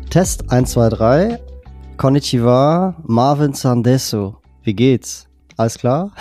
Test 1, 2, 3. Konnichiwa, Marvin Sandesu. Wie geht's? Alles klar?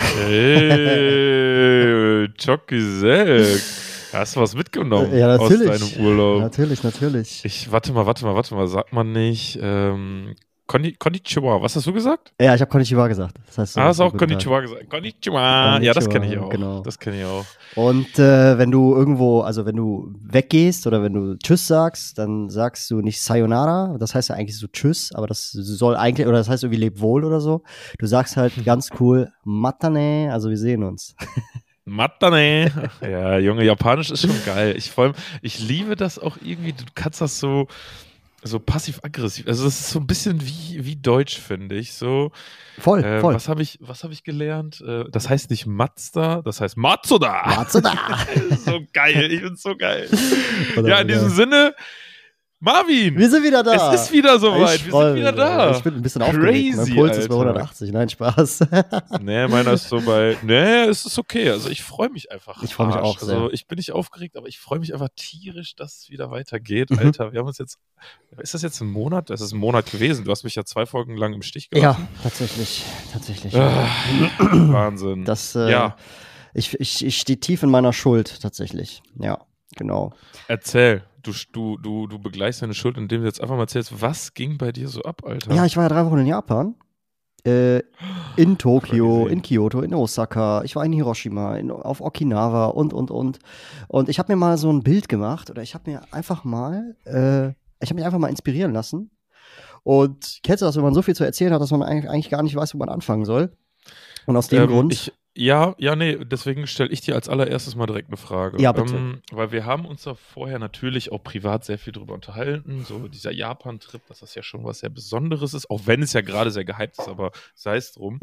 Hey, Chocky-Sek. Hast du was mitgenommen aus deinem Urlaub? Natürlich. Warte mal. Sagt man nicht Konnichiwa, was hast du gesagt? Ja, ich habe Konnichiwa gesagt. Das heißt so, hast du auch Konnichiwa gesagt? Konnichiwa. Ja, das kenne ich auch. Genau. Das kenne ich auch. Und wenn du irgendwo, also wenn du weggehst oder wenn du Tschüss sagst, dann sagst du nicht Sayonara. Das heißt ja eigentlich so Tschüss, aber das soll eigentlich, oder das heißt irgendwie Leb wohl oder so. Du sagst halt ganz cool Matane, also wir sehen uns. Matane. Ja, Junge, Japanisch ist schon geil. Ich liebe das auch irgendwie. Du kannst das so passiv-aggressiv. Also das ist so ein bisschen wie Deutsch, finde ich. So. Voll. Was hab ich gelernt? Das heißt nicht Mazda, das heißt Matsuda. Matsuda. So geil, ich find's so geil. Ja, in diesem Sinne, Marvin. Wir sind wieder da. Es ist wieder soweit. Wir sind wieder da. Ich bin ein bisschen aufgeregt. Mein Puls ist bei 180. Nein, Spaß. Nee, meiner ist so bei. Nee, es ist okay. Also ich freue mich einfach. Ich freue mich auch sehr. Also ich bin nicht aufgeregt, aber ich freue mich einfach tierisch, dass es wieder weitergeht. Alter, wir haben uns jetzt. Ist das jetzt ein Monat? Das ist ein Monat gewesen. Du hast mich ja 2 Folgen lang im Stich gelassen. Ja, tatsächlich. Wahnsinn. Ja. Ich stehe tief in meiner Schuld, tatsächlich. Ja, genau. Erzähl. Du begleichst deine Schuld, indem du jetzt einfach mal erzählst, was ging bei dir so ab, Alter? Ja, ich war ja 3 Wochen in Japan. In Tokio, in Kyoto, in Osaka. Ich war in Hiroshima, auf Okinawa und. Und ich habe mir mal so ein Bild gemacht oder ich habe mich einfach mal inspirieren lassen. Und kennst du das, wenn man so viel zu erzählen hat, dass man eigentlich gar nicht weiß, wo man anfangen soll? Und aus dem Grund. Deswegen stelle ich dir als allererstes mal direkt eine Frage. Ja, bitte. Weil wir haben uns da vorher natürlich auch privat sehr viel drüber unterhalten, so dieser Japan-Trip, dass das ja schon was sehr Besonderes ist, auch wenn es ja gerade sehr gehypt ist, aber sei es drum.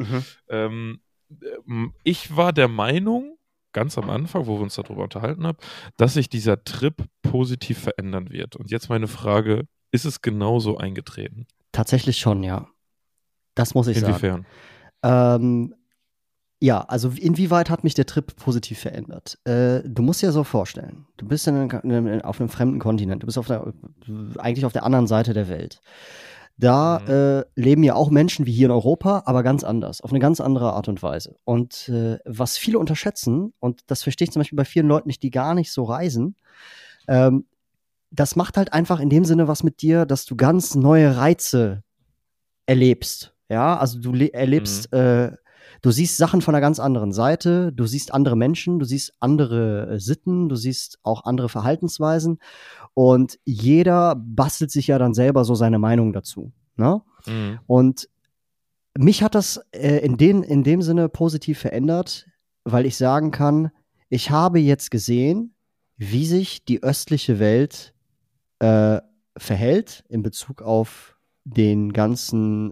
Ich war der Meinung, ganz am Anfang, wo wir uns darüber unterhalten haben, dass sich dieser Trip positiv verändern wird. Und jetzt meine Frage, ist es genauso eingetreten? Tatsächlich schon, ja. Das muss ich sagen. Inwiefern? Ja, also inwieweit hat mich der Trip positiv verändert? Du musst dir so vorstellen, du bist auf einem fremden Kontinent, du bist eigentlich auf der anderen Seite der Welt. Da leben ja auch Menschen wie hier in Europa, aber ganz anders, auf eine ganz andere Art und Weise. Und was viele unterschätzen, und das verstehe ich zum Beispiel bei vielen Leuten nicht, die gar nicht so reisen, das macht halt einfach in dem Sinne was mit dir, dass du ganz neue Reize erlebst. Ja, also du erlebst du siehst Sachen von einer ganz anderen Seite, du siehst andere Menschen, du siehst andere Sitten, du siehst auch andere Verhaltensweisen und jeder bastelt sich ja dann selber so seine Meinung dazu. Ne? Und mich hat das in dem Sinne positiv verändert, weil ich sagen kann, ich habe jetzt gesehen, wie sich die östliche Welt verhält in Bezug auf den ganzen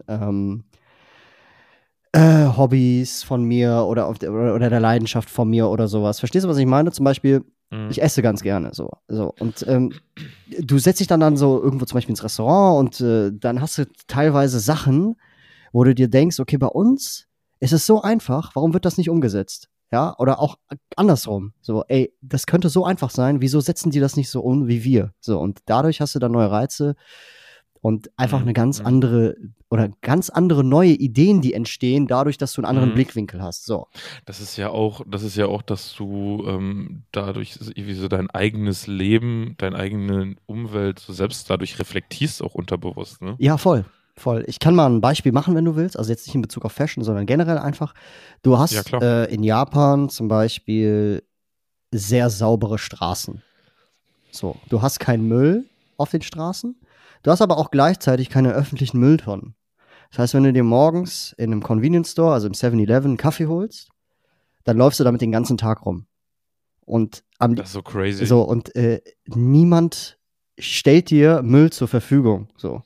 Hobbys von mir oder der Leidenschaft von mir oder sowas. Verstehst du, was ich meine? Zum Beispiel, ich esse ganz gerne so. Und du setzt dich dann so irgendwo zum Beispiel ins Restaurant und dann hast du teilweise Sachen, wo du dir denkst, okay, bei uns ist es so einfach, warum wird das nicht umgesetzt? Ja, oder auch andersrum. So, ey, das könnte so einfach sein, wieso setzen die das nicht so um wie wir? So, und dadurch hast du dann neue Reize und einfach eine ganz andere neue Ideen, die entstehen, dadurch, dass du einen anderen Blickwinkel hast. So. Das ist ja auch, dass du dadurch irgendwie so dein eigenes Leben, deine eigene Umwelt so selbst dadurch reflektierst, auch unterbewusst, ne? Ja, voll. Ich kann mal ein Beispiel machen, wenn du willst. Also jetzt nicht in Bezug auf Fashion, sondern generell einfach. Du hast in Japan zum Beispiel sehr saubere Straßen. So, du hast keinen Müll auf den Straßen. Du hast aber auch gleichzeitig keine öffentlichen Mülltonnen. Das heißt, wenn du dir morgens in einem Convenience Store, also im 7-Eleven, einen Kaffee holst, dann läufst du damit den ganzen Tag rum. Und das ist so crazy. So, und niemand stellt dir Müll zur Verfügung. So.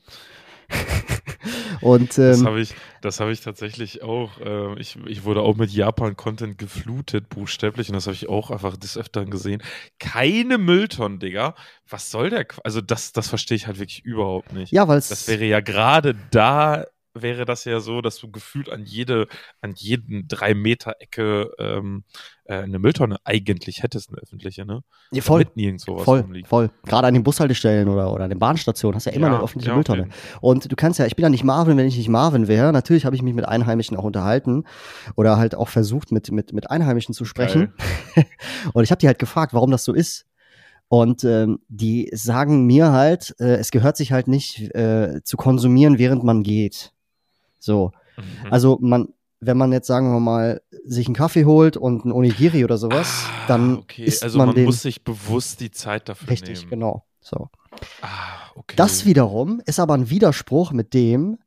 Und das habe ich tatsächlich auch. Ich wurde auch mit Japan-Content geflutet, buchstäblich, und das habe ich auch einfach des Öfteren gesehen. Keine Mülltonnen, Digga. Was soll der? Also das verstehe ich halt wirklich überhaupt nicht. Ja, weil das wäre ja gerade da wäre das ja so, dass du gefühlt an jeden 3 Meter Ecke eine Mülltonne eigentlich hättest, eine öffentliche, ne? Ja, voll. Damit nirgendwo was Voll, rumliegt. voll. Gerade an den Bushaltestellen oder an den Bahnstationen hast du ja immer eine öffentliche Mülltonne. Okay. Und du kannst ja, ich bin ja nicht Marvin, wenn ich nicht Marvin wäre. Natürlich habe ich mich mit Einheimischen auch unterhalten oder halt auch versucht, mit Einheimischen zu sprechen. Und ich habe die halt gefragt, warum das so ist. Und die sagen mir halt, es gehört sich halt nicht zu konsumieren, während man geht. So. Also wenn man jetzt, sagen wir mal, sich einen Kaffee holt und einen Onigiri oder sowas, dann isst also man man den. muss sich bewusst die Zeit dafür nehmen. Richtig, genau. So. Okay. Das wiederum ist aber ein Widerspruch mit dem,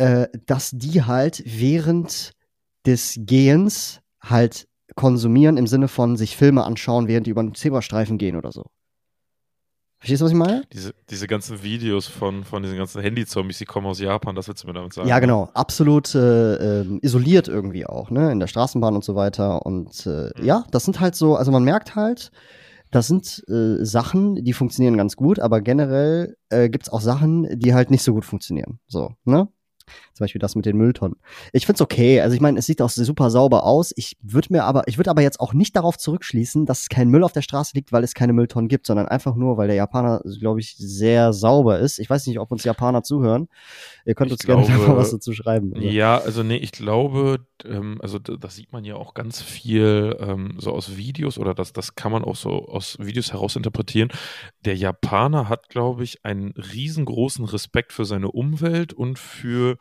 dass die halt während des Gehens halt konsumieren im Sinne von sich Filme anschauen, während die über einen Zebrastreifen gehen oder so. Verstehst du, was ich meine? Diese ganzen Videos von diesen ganzen Handy-Zombies, die kommen aus Japan, das willst du mir damit sagen? Ja, genau. Absolut isoliert irgendwie auch, ne? In der Straßenbahn und so weiter. Und ja, das sind halt so, also man merkt halt, das sind Sachen, die funktionieren ganz gut, aber generell gibt's auch Sachen, die halt nicht so gut funktionieren. So, ne? Zum Beispiel das mit den Mülltonnen. Ich find's okay. Also ich meine, es sieht auch super sauber aus. Ich würde aber jetzt auch nicht darauf zurückschließen, dass kein Müll auf der Straße liegt, weil es keine Mülltonnen gibt, sondern einfach nur, weil der Japaner, glaube ich, sehr sauber ist. Ich weiß nicht, ob uns Japaner zuhören. Ihr könnt uns gerne mal was dazu schreiben. Also. Ja, also nee, ich glaube, also das sieht man ja auch ganz viel so aus Videos oder das kann man auch so aus Videos herausinterpretieren. Der Japaner hat, glaube ich, einen riesengroßen Respekt für seine Umwelt und für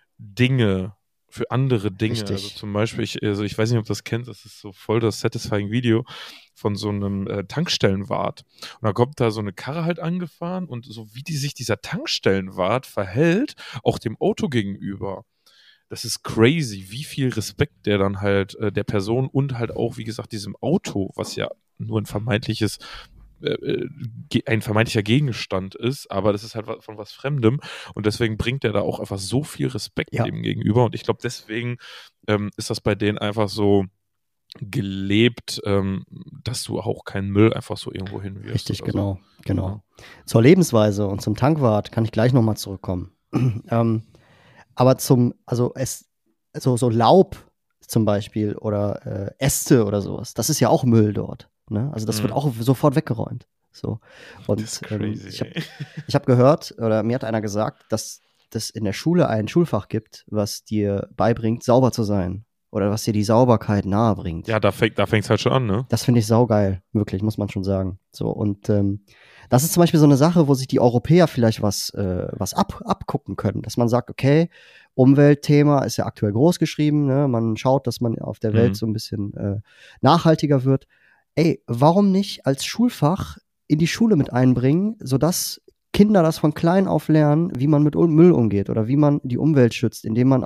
Dinge, für andere Dinge. Richtig. Also zum Beispiel, ich weiß nicht, ob du das kennst, das ist so voll das satisfying Video von so einem Tankstellenwart. Und da kommt da so eine Karre halt angefahren und so wie sich dieser Tankstellenwart verhält, auch dem Auto gegenüber. Das ist crazy, wie viel Respekt der dann halt der Person und halt auch, wie gesagt, diesem Auto, was ja nur ein vermeintlicher Gegenstand ist, aber das ist halt von was Fremdem und deswegen bringt er da auch einfach so viel Respekt dem gegenüber und ich glaube, deswegen ist das bei denen einfach so gelebt, dass du auch keinen Müll einfach so irgendwo hinwirfst. Richtig, genau. Zur Lebensweise und zum Tankwart kann ich gleich nochmal zurückkommen. Aber so Laub zum Beispiel oder Äste oder sowas, das ist ja auch Müll dort. Ne? Also das wird auch sofort weggeräumt. So. Und das ist crazy, ich hab gehört, oder mir hat einer gesagt, dass es in der Schule ein Schulfach gibt, was dir beibringt, sauber zu sein. Oder was dir die Sauberkeit nahe bringt. Ja, da fängt's halt schon an, ne? Das finde ich saugeil, wirklich, muss man schon sagen. So, und das ist zum Beispiel so eine Sache, wo sich die Europäer vielleicht was abgucken können. Dass man sagt, okay, Umweltthema ist ja aktuell groß geschrieben, ne? Man schaut, dass man auf der Welt so ein bisschen nachhaltiger wird. Ey, warum nicht als Schulfach in die Schule mit einbringen, sodass Kinder das von klein auf lernen, wie man mit Müll umgeht oder wie man die Umwelt schützt, indem man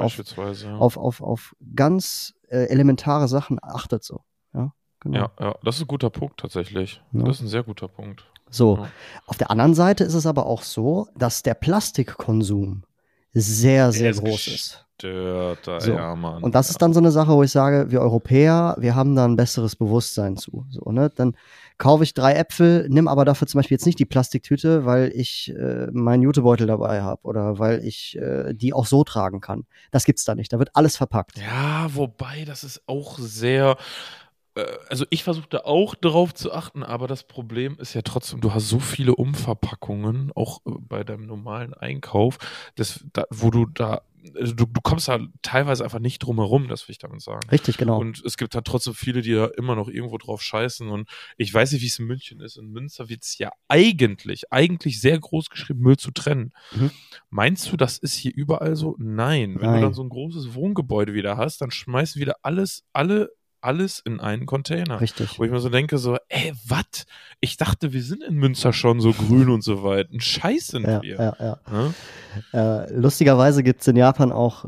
auf ganz elementare Sachen achtet. So. Ja, genau. Ja, das ist ein guter Punkt tatsächlich. Ja. Das ist ein sehr guter Punkt. So, auf der anderen Seite ist es aber auch so, dass der Plastikkonsum sehr, sehr groß ist. So. Ja, Mann. Und das ist dann so eine Sache, wo ich sage, wir Europäer, wir haben da ein besseres Bewusstsein zu. So, ne? Dann kaufe ich 3 Äpfel, nimm aber dafür zum Beispiel jetzt nicht die Plastiktüte, weil ich meinen Jutebeutel dabei habe oder weil ich die auch so tragen kann. Das gibt's da nicht. Da wird alles verpackt. Ja, wobei, das ist auch sehr. Also ich versuche da auch drauf zu achten, aber das Problem ist ja trotzdem, du hast so viele Umverpackungen, auch bei deinem normalen Einkauf, wo du kommst da teilweise einfach nicht drum herum, das will ich damit sagen. Richtig, genau. Und es gibt da trotzdem viele, die da immer noch irgendwo drauf scheißen und ich weiß nicht, wie es in München ist. In Münster wird es ja eigentlich sehr groß geschrieben, Müll zu trennen. Meinst du, das ist hier überall so? Nein. Wenn du dann so ein großes Wohngebäude wieder hast, dann schmeißt du wieder alles in einen Container. Richtig. Wo ich mir so denke, was? Ich dachte, wir sind in Münster schon so grün und so weit. Ein Scheiß sind wir. Ja? Lustigerweise gibt es in Japan auch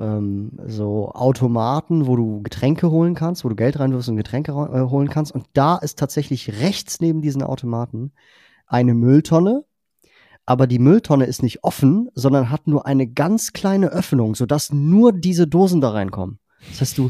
so Automaten, wo du Getränke holen kannst, wo du Geld reinwirfst und Getränke holen kannst. Und da ist tatsächlich rechts neben diesen Automaten eine Mülltonne. Aber die Mülltonne ist nicht offen, sondern hat nur eine ganz kleine Öffnung, sodass nur diese Dosen da reinkommen. Das heißt,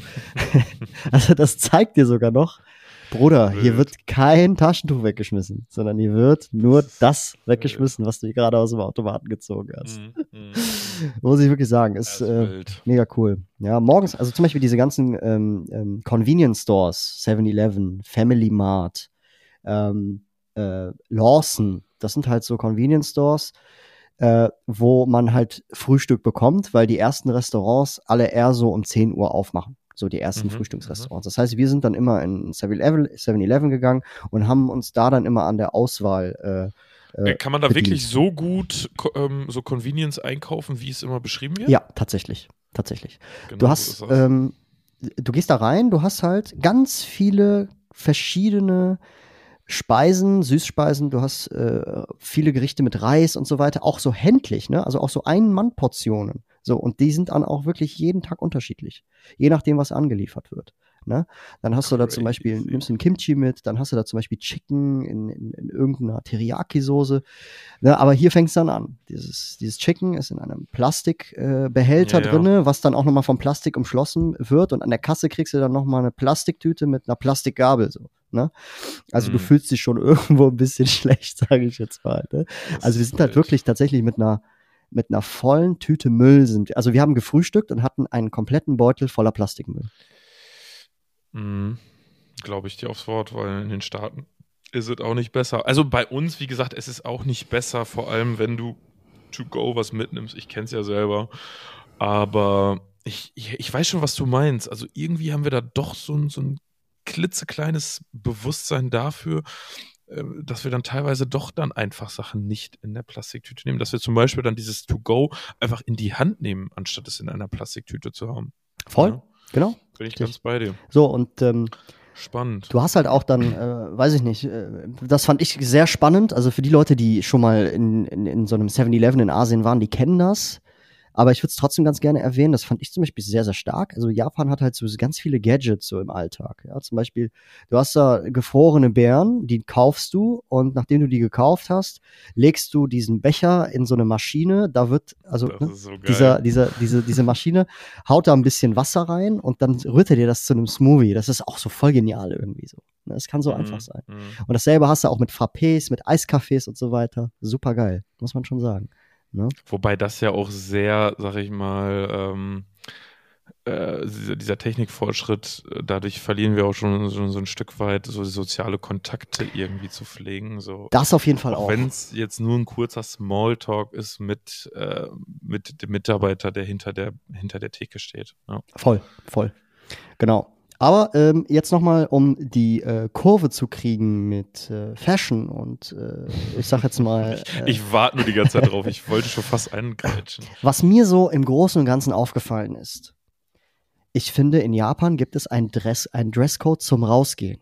also das zeigt dir sogar noch, Bruder, hier wird kein Taschentuch weggeschmissen, sondern hier wird nur das weggeschmissen, was du gerade aus dem Automaten gezogen hast. Muss ich wirklich sagen. Das Ist ist wild. mega cool. Ja, morgens, also zum Beispiel diese ganzen Convenience Stores, 7-Eleven, Family Mart, ähm, Lawson, das sind halt so Convenience Stores, wo man halt Frühstück bekommt, weil die ersten Restaurants alle eher so um 10 Uhr aufmachen. So die ersten Frühstücksrestaurants. Das heißt, wir sind dann immer in 7-Eleven gegangen und haben uns da dann immer an der Auswahl Kann man da bedient. wirklich so gut so Convenience einkaufen, wie es immer beschrieben wird? Ja, tatsächlich. Tatsächlich. Genau, Du so hast, ist das. du gehst da rein, du hast halt ganz viele verschiedene Speisen, Süßspeisen, du hast viele Gerichte mit Reis und so weiter, auch so händlich, ne? Also auch so Ein-Mann-Portionen. So, und die sind dann auch wirklich jeden Tag unterschiedlich, je nachdem, was angeliefert wird. Ne? Dann hast du da zum Beispiel, Crazy. nimmst du einen Kimchi mit, dann hast du da zum Beispiel Chicken in irgendeiner Teriyaki-Soße. Ne? Aber hier fängt es dann an. Dieses Chicken ist in einem Plastikbehälter Ja, ja. drinne, was dann auch nochmal vom Plastik umschlossen wird. Und an der Kasse kriegst du dann nochmal eine Plastiktüte mit einer Plastikgabel. So, ne? Also du fühlst dich schon irgendwo ein bisschen schlecht, sage ich jetzt mal. Ne? Das Also wir ist sind halt wild. wirklich tatsächlich mit einer vollen Tüte Müll sind. Also wir haben gefrühstückt und hatten einen kompletten Beutel voller Plastikmüll. Glaube ich dir aufs Wort, weil in den Staaten ist es auch nicht besser. Also bei uns, wie gesagt, es ist auch nicht besser, vor allem wenn du to go was mitnimmst. Ich kenne es ja selber. Aber ich weiß schon, was du meinst. Also irgendwie haben wir da doch so ein klitzekleines Bewusstsein dafür, dass wir dann teilweise doch dann einfach Sachen nicht in der Plastiktüte nehmen. Dass wir zum Beispiel dann dieses To-Go einfach in die Hand nehmen, anstatt es in einer Plastiktüte zu haben. Voll, Ja, genau. bin ich Richtig. ganz bei dir. So, und Spannend. du hast halt auch dann, weiß ich nicht, das fand ich sehr spannend. Also für die Leute, die schon mal in so einem 7-Eleven in Asien waren, die kennen das. Aber ich würde es trotzdem ganz gerne erwähnen, das fand ich zum Beispiel sehr, sehr stark. Also Japan hat halt so ganz viele Gadgets so im Alltag. Ja, zum Beispiel, du hast da gefrorene Beeren, die kaufst du und nachdem du die gekauft hast, legst du diesen Becher in so eine Maschine. Da wird, also Das ne, ist so geil. diese Maschine haut da ein bisschen Wasser rein und dann rührt er dir das zu einem Smoothie. Das ist auch so voll genial irgendwie so. Ne, das kann so einfach sein. Und dasselbe hast du auch mit Frappés, mit Eiskaffees und so weiter. Super geil, muss man schon sagen. Ne? Wobei das ja auch sehr, sag ich mal, dieser Technikfortschritt, dadurch verlieren wir auch schon so ein Stück weit so soziale Kontakte irgendwie zu pflegen. So. Das auf jeden Fall auch. Wenn es jetzt nur ein kurzer Smalltalk ist mit dem Mitarbeiter, der hinter der Theke steht. Ja. Voll. Genau. Aber jetzt nochmal, um die Kurve zu kriegen mit Fashion und ich sag jetzt mal. Ich warte nur die ganze Zeit drauf. Ich wollte schon fast eingrätschen. Was mir so im Großen und Ganzen aufgefallen ist, ich finde, in Japan gibt es einen Dresscode zum Rausgehen.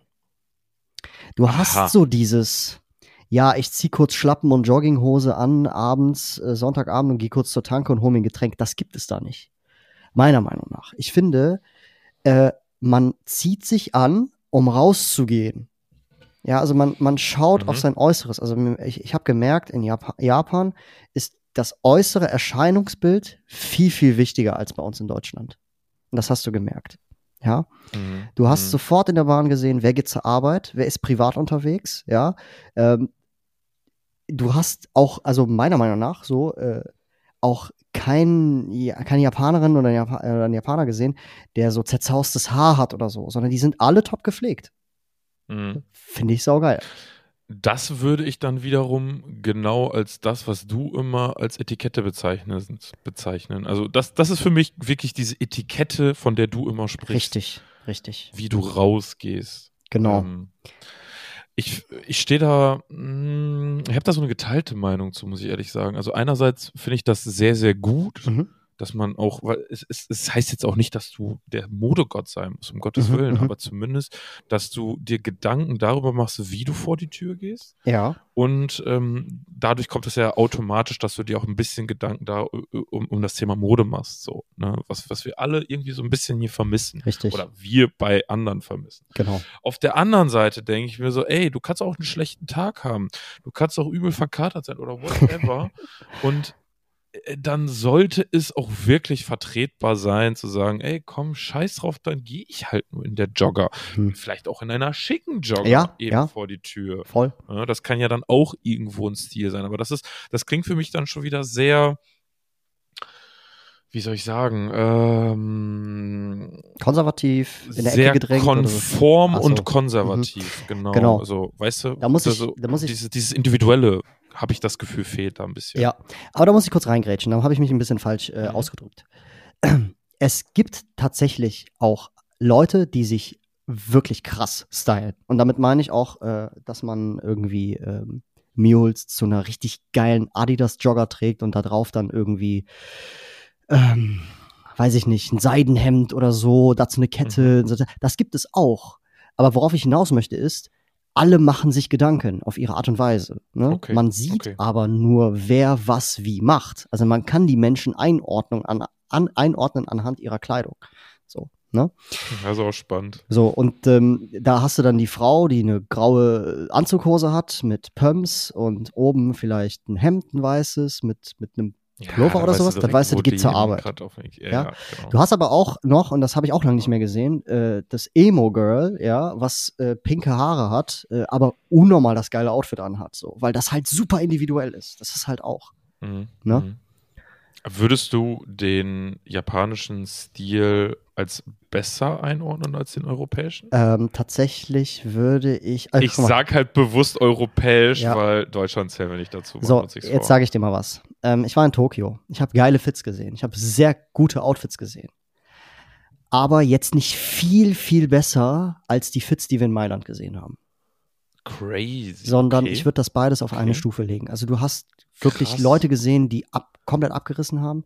Du hast so dieses, ja, ich zieh kurz Schlappen und Jogginghose an, abends, Sonntagabend und gehe kurz zur Tanke und hole mir ein Getränk. Das gibt es da nicht. Meiner Meinung nach. Ich finde, man zieht sich an, um rauszugehen. Ja, also man schaut auf sein Äußeres. Also ich habe gemerkt, in Japan ist das äußere Erscheinungsbild viel, viel wichtiger als bei uns in Deutschland. Und das hast du gemerkt. Ja, du hast sofort in der Bahn gesehen, wer geht zur Arbeit, wer ist privat unterwegs. Ja, du hast auch, also meiner Meinung nach so, auch keine Japanerin oder einen Japaner gesehen, der so zerzaustes Haar hat oder so, sondern die sind alle top gepflegt. Finde ich saugeil. Das würde ich dann wiederum genau als das, was du immer als Etikette bezeichnen. Also das ist für mich wirklich diese Etikette, von der du immer sprichst. Richtig. Wie du rausgehst. Genau. Ich stehe da, ich habe da so eine geteilte Meinung zu, muss ich ehrlich sagen. Also einerseits finde ich das sehr, sehr gut, dass man auch, weil es heißt jetzt auch nicht, dass du der Modegott sein musst, um Gottes Willen, aber zumindest, dass du dir Gedanken darüber machst, wie du vor die Tür gehst. Ja. Und dadurch kommt es ja automatisch, dass du dir auch ein bisschen Gedanken da um das Thema Mode machst, so, ne? Was wir alle irgendwie so ein bisschen hier vermissen. Richtig. Oder wir bei anderen vermissen. Genau. Auf der anderen Seite denke ich mir so, ey, du kannst auch einen schlechten Tag haben. Du kannst auch übel verkatert sein oder whatever. Und dann sollte es auch wirklich vertretbar sein, zu sagen, ey, komm, scheiß drauf, dann gehe ich halt nur in der Jogger. Vielleicht auch in einer schicken Jogger vor die Tür. Voll. Ja, das kann ja dann auch irgendwo ein Stil sein. Aber das klingt für mich dann schon wieder sehr, wie soll ich sagen, Konservativ, in der sehr Ecke gedrängt konform oder so? und konservativ, genau. Genau. Also, weißt du, Da muss ich- dieses Individuelle, habe ich das Gefühl, fehlt da ein bisschen. Ja, aber da muss ich kurz reingrätschen, da habe ich mich ein bisschen falsch ausgedrückt. Es gibt tatsächlich auch Leute, die sich wirklich krass stylen. Und damit meine ich auch, dass man irgendwie Mules zu einer richtig geilen Adidas-Jogger trägt und da drauf dann irgendwie, weiß ich nicht, ein Seidenhemd oder so, dazu eine Kette. Das gibt es auch. Aber worauf ich hinaus möchte ist, alle machen sich Gedanken auf ihre Art und Weise. Ne? Okay, Man sieht okay. aber nur, wer was wie macht. Also man kann die Menschen einordnen anhand ihrer Kleidung. So, ne? Also auch spannend. So, und da hast du dann die Frau, die eine graue Anzughose hat mit Pumps und oben vielleicht ein Hemd, ein weißes, mit einem Pullover oder sowas. Dann weißt du, die geht zur Arbeit. Ja? Genau. Du hast aber auch noch, und das habe ich auch lange nicht mehr gesehen, das Emo-Girl, ja, was pinke Haare hat, aber unnormal das geile Outfit anhat, so, weil das halt super individuell ist. Das ist halt auch. Mhm. Ne? Mhm. Würdest du den japanischen Stil als besser einordnen als den europäischen? Tatsächlich würde ich. Ich sag halt bewusst europäisch, Ja. weil Deutschland zählen wir nicht dazu. So, jetzt sage ich dir mal was. Ich war in Tokio. Ich habe geile Fits gesehen. Ich habe sehr gute Outfits gesehen. Aber jetzt nicht viel, viel besser als die Fits, die wir in Mailand gesehen haben. Crazy. Sondern okay. ich würde das beides auf eine Stufe legen. Also du hast wirklich Leute gesehen, die komplett abgerissen haben,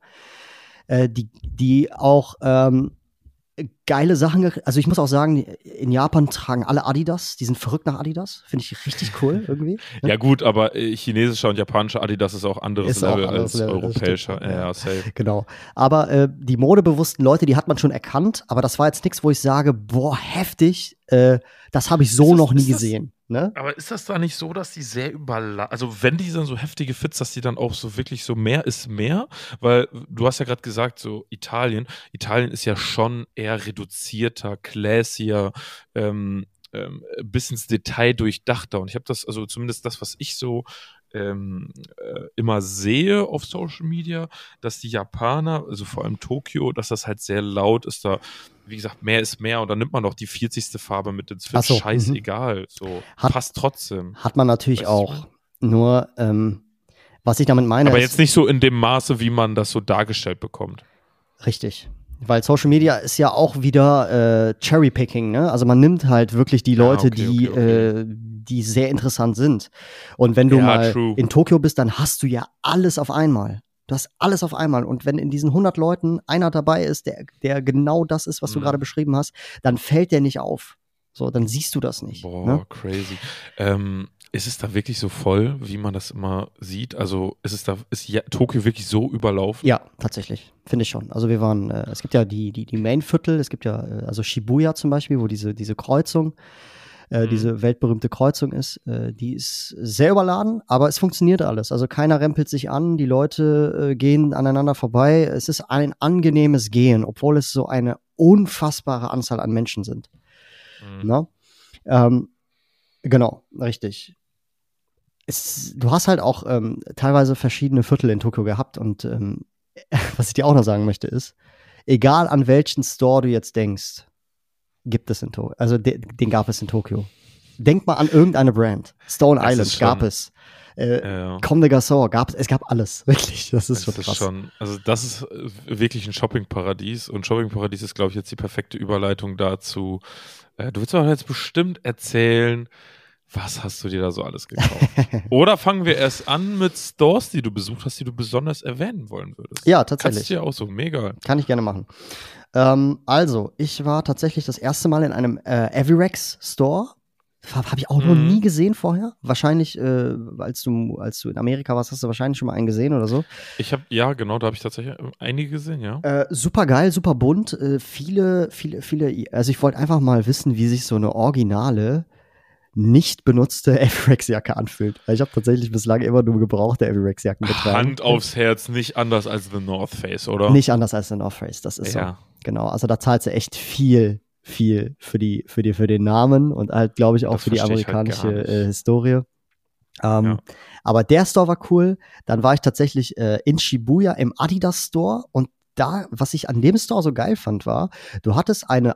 die auch geile Sachen, also ich muss auch sagen, in Japan tragen alle Adidas, die sind verrückt nach Adidas, finde ich richtig cool irgendwie. Ja gut, aber chinesischer und japanischer Adidas ist auch anderes Level als europäischer. Ja, safe. Genau, aber die modebewussten Leute, die hat man schon erkannt, aber das war jetzt nichts, wo ich sage, boah, heftig, das habe ich so noch nie gesehen. Ne? Aber ist das da nicht so, dass die sehr also wenn die dann so heftige Fits, dass die dann auch so wirklich so mehr ist mehr? Weil du hast ja gerade gesagt, so Italien ist ja schon eher reduzierter, classier, bis ins Detail durchdachter. Und ich habe das, also zumindest das, was ich so immer sehe auf Social Media, dass die Japaner, also vor allem Tokio, dass das halt sehr laut ist, da, wie gesagt, mehr ist mehr und dann nimmt man doch die 40. Farbe mit ins Fit, scheißegal, so, passt trotzdem. Hat man natürlich auch, nur, was ich damit meine aber jetzt nicht so in dem Maße, wie man das so dargestellt bekommt. Richtig. Weil Social Media ist ja auch wieder Cherry-Picking, ne? Also man nimmt halt wirklich die Leute, die sehr interessant sind. Und wenn du mal in Tokio bist, dann hast du ja alles auf einmal. Du hast alles auf einmal. Und wenn in diesen 100 Leuten einer dabei ist, der genau das ist, was du gerade beschrieben hast, dann fällt der nicht auf. So, dann siehst du das nicht. Boah, ne? Crazy. Ist es da wirklich so voll, wie man das immer sieht? Also ist Tokio wirklich so überlaufen? Ja, tatsächlich. Finde ich schon. Also wir waren, es gibt ja die Main-Viertel, es gibt ja, also Shibuya zum Beispiel, wo diese Kreuzung, diese weltberühmte Kreuzung ist, die ist sehr überladen, aber es funktioniert alles. Also keiner rempelt sich an, die Leute gehen aneinander vorbei. Es ist ein angenehmes Gehen, obwohl es so eine unfassbare Anzahl an Menschen sind. Ne? Genau, richtig. Du hast halt auch teilweise verschiedene Viertel in Tokio gehabt und was ich dir auch noch sagen möchte ist, egal an welchen Store du jetzt denkst, gibt es in Tokio, also den gab es in Tokio. Denk mal an irgendeine Brand. Stone Island gab es. Comme des Garçons gab es gab alles, wirklich. Das ist schon krass. Also das ist wirklich ein Shoppingparadies und Shoppingparadies ist, glaube ich, jetzt die perfekte Überleitung dazu. Du willst doch jetzt bestimmt erzählen, was hast du dir da so alles gekauft? Oder fangen wir erst an mit Stores, die du besucht hast, die du besonders erwähnen wollen würdest? Ja, tatsächlich. Kannst du dir auch so, mega. Kann ich gerne machen. Also, ich war tatsächlich das erste Mal in einem Avirex Store. Habe ich auch noch nie gesehen vorher. Wahrscheinlich, als du in Amerika warst, hast du wahrscheinlich schon mal einen gesehen oder so. Ja, genau, da habe ich tatsächlich einige gesehen, ja. Super geil, super bunt. Viele, also ich wollte einfach mal wissen, wie sich so eine originale, nicht benutzte Avirex-Jacke anfühlt. Ich habe tatsächlich bislang immer nur gebrauchte Avirex-Jacken getragen. Hand aufs Herz, nicht anders als The North Face, oder? Nicht anders als The North Face, das ist so. Genau, also da zahlst du echt viel für den Namen und halt, glaube ich, auch das für die amerikanische halt Historie. Aber der Store war cool. Dann war ich tatsächlich in Shibuya im Adidas Store und was ich an dem Store so geil fand, war, du hattest eine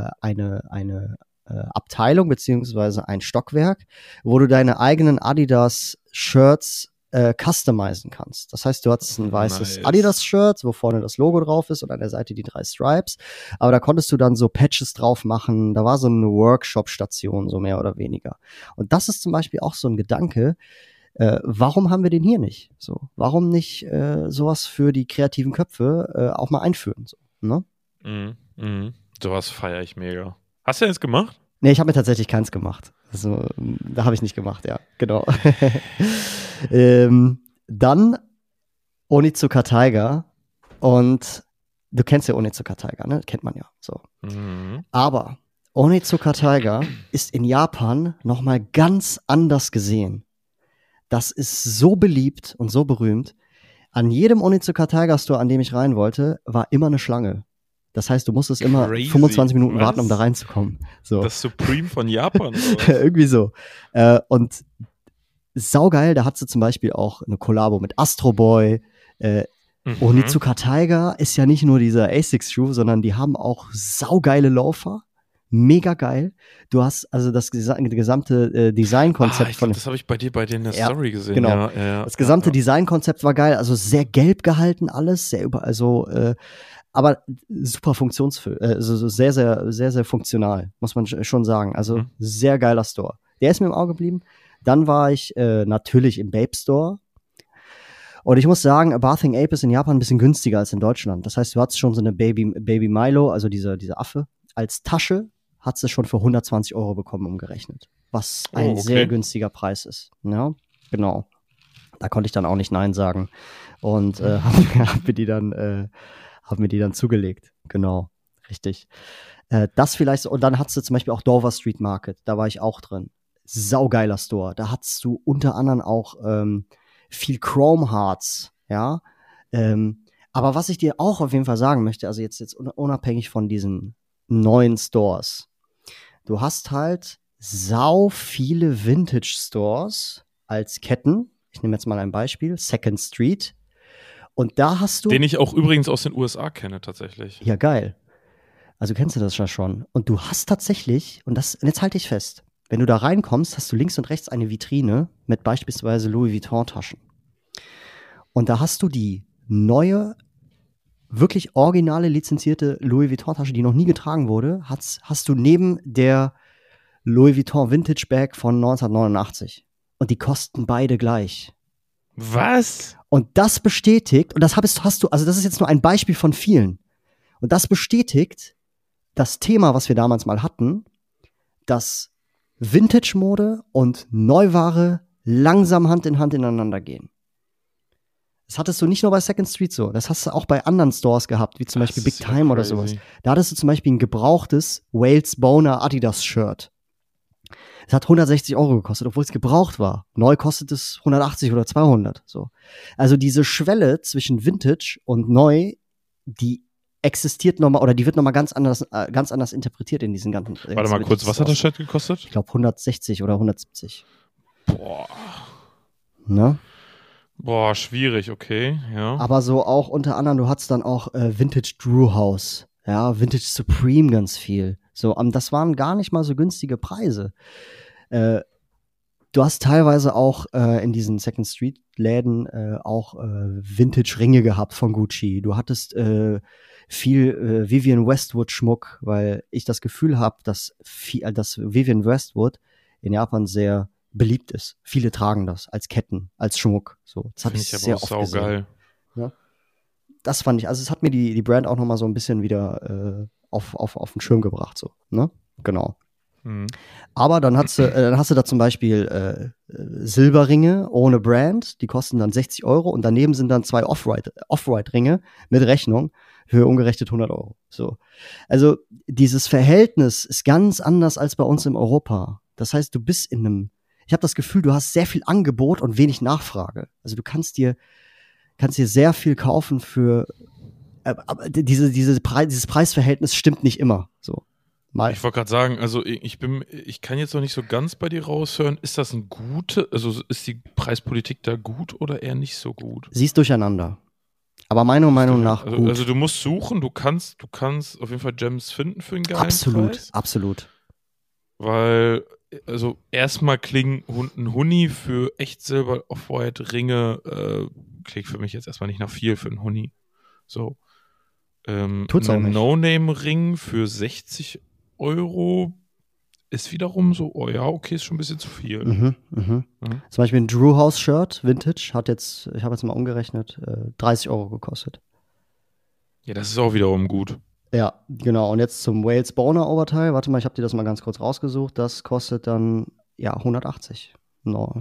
Abteilung beziehungsweise ein Stockwerk, wo du deine eigenen Adidas-Shirts customizen kannst. Das heißt, du hattest ein weißes Adidas-Shirt, wo vorne das Logo drauf ist und an der Seite die 3 Stripes. Aber da konntest du dann so Patches drauf machen. Da war so eine Workshop-Station, so mehr oder weniger. Und das ist zum Beispiel auch so ein Gedanke, warum haben wir den hier nicht? So, warum nicht sowas für die kreativen Köpfe auch mal einführen? So, ne? Sowas feiere ich mega. Hast du das gemacht? Nee, ich habe mir tatsächlich keins gemacht. Also, da habe ich nicht gemacht, ja, genau. Dann Onitsuka Tiger. Und du kennst ja Onitsuka Tiger, ne? Kennt man ja. So. Aber Onitsuka Tiger ist in Japan nochmal ganz anders gesehen. Das ist so beliebt und so berühmt. An jedem Onitsuka Tiger Store, an dem ich rein wollte, war immer eine Schlange. Das heißt, du musstest immer 25 Minuten warten, um da reinzukommen. So. Das Supreme von Japan. Irgendwie so. Und saugeil, da hat sie zum Beispiel auch eine Kollabo mit Astro Boy. Onitsuka Tiger ist ja nicht nur dieser Asics-Schuh, sondern die haben auch saugeile Laufer. Mega geil. Du hast also das gesamte Designkonzept von. Das habe ich bei dir in der Story gesehen. Genau. Ja, das gesamte Designkonzept war geil. Also sehr gelb gehalten alles, sehr überall so. Aber super also sehr, sehr, sehr, sehr funktional, muss man schon sagen. Also sehr geiler Store. Der ist mir im Auge geblieben. Dann war ich natürlich im Bape Store. Und ich muss sagen, A Bathing Ape ist in Japan ein bisschen günstiger als in Deutschland. Das heißt, du hattest schon so eine Baby Milo, also diese Affe, als Tasche hat sie schon für 120 € bekommen, umgerechnet. Was ein sehr günstiger Preis ist. Ja, genau. Da konnte ich dann auch nicht Nein sagen. Und hab mir die dann zugelegt. Genau, richtig. Das vielleicht so. Und dann hattest du zum Beispiel auch Dover Street Market. Da war ich auch drin. Saugeiler Store. Da hattest du unter anderem auch viel Chrome Hearts. Ja. Aber was ich dir auch auf jeden Fall sagen möchte, also jetzt unabhängig von diesen neuen Stores, du hast halt sau viele Vintage-Stores als Ketten. Ich nehme jetzt mal ein Beispiel. Second Street. Und da hast du. Den ich auch übrigens aus den USA kenne, tatsächlich. Ja, geil. Also kennst du das ja schon. Und du hast tatsächlich, und jetzt halte ich fest, wenn du da reinkommst, hast du links und rechts eine Vitrine mit beispielsweise Louis Vuitton-Taschen. Und da hast du die neue, wirklich originale, lizenzierte Louis Vuitton-Tasche, die noch nie getragen wurde, hast du neben der Louis Vuitton Vintage Bag von 1989. Und die kosten beide gleich. Was? Und das bestätigt, und das hast du, also das ist jetzt nur ein Beispiel von vielen. Und das bestätigt das Thema, was wir damals mal hatten, dass Vintage-Mode und Neuware langsam Hand in Hand ineinander gehen. Das hattest du nicht nur bei Second Street so, das hast du auch bei anderen Stores gehabt, wie zum Beispiel Big Time oder sowas. Da hattest du zum Beispiel ein gebrauchtes Wales Boner Adidas Shirt. Es hat 160 € gekostet, obwohl es gebraucht war. Neu kostet es 180 oder 200. So. Also diese Schwelle zwischen Vintage und Neu, die existiert nochmal, oder die wird nochmal ganz anders interpretiert in diesen ganzen. Warte mal kurz, was hat das Shirt gekostet? Ich glaube 160 oder 170. Boah. Ne? Boah, schwierig, okay, ja. Aber so auch unter anderem, du hattest dann auch Vintage Drew House, ja, Vintage Supreme ganz viel. So, das waren gar nicht mal so günstige Preise. Du hast teilweise auch in diesen Second Street Läden auch Vintage Ringe gehabt von Gucci. Du hattest viel Vivienne Westwood Schmuck, weil ich das Gefühl habe, dass Vivienne Westwood in Japan sehr beliebt ist. Viele tragen das als Ketten, als Schmuck. So, das habe ich sehr oft gesehen. Geil. Ja? Das fand ich, also es hat mir die Brand auch noch mal so ein bisschen wieder auf den Schirm gebracht, so, ne? Genau. Aber dann hast du da zum Beispiel Silberringe ohne Brand, die kosten dann 60 € und daneben sind dann 2 Off-White-Ringe mit Rechnung für umgerechnet 100 €. So. Also dieses Verhältnis ist ganz anders als bei uns in Europa. Das heißt, du bist ich habe das Gefühl, du hast sehr viel Angebot und wenig Nachfrage. Also du kannst dir sehr viel kaufen für, aber dieses Preisverhältnis stimmt nicht immer. So. Mal. Ich wollte gerade sagen, also ich kann jetzt noch nicht so ganz bei dir raushören, ist die Preispolitik da gut oder eher nicht so gut? Sie ist durcheinander. Aber meiner Meinung nach gut. Also du musst suchen, du kannst auf jeden Fall Gems finden für einen geilen Preis. Absolut. Weil, also erstmal klingt ein Huni für Echtsilber Off-White Ringe, klingt für mich jetzt erstmal nicht nach viel für einen Huni. So. Tut's auch ein nicht. No-Name-Ring für 60 Euro ist wiederum so, oh ja, okay, ist schon ein bisschen zu viel. Zum Beispiel ein Drew House Shirt, Vintage, ich habe jetzt mal umgerechnet, 30 Euro gekostet. Ja, das ist auch wiederum gut. Ja, genau. Und jetzt zum Wales Boner Oberteil. Warte mal, ich habe dir das mal ganz kurz rausgesucht. Das kostet dann, 180. No.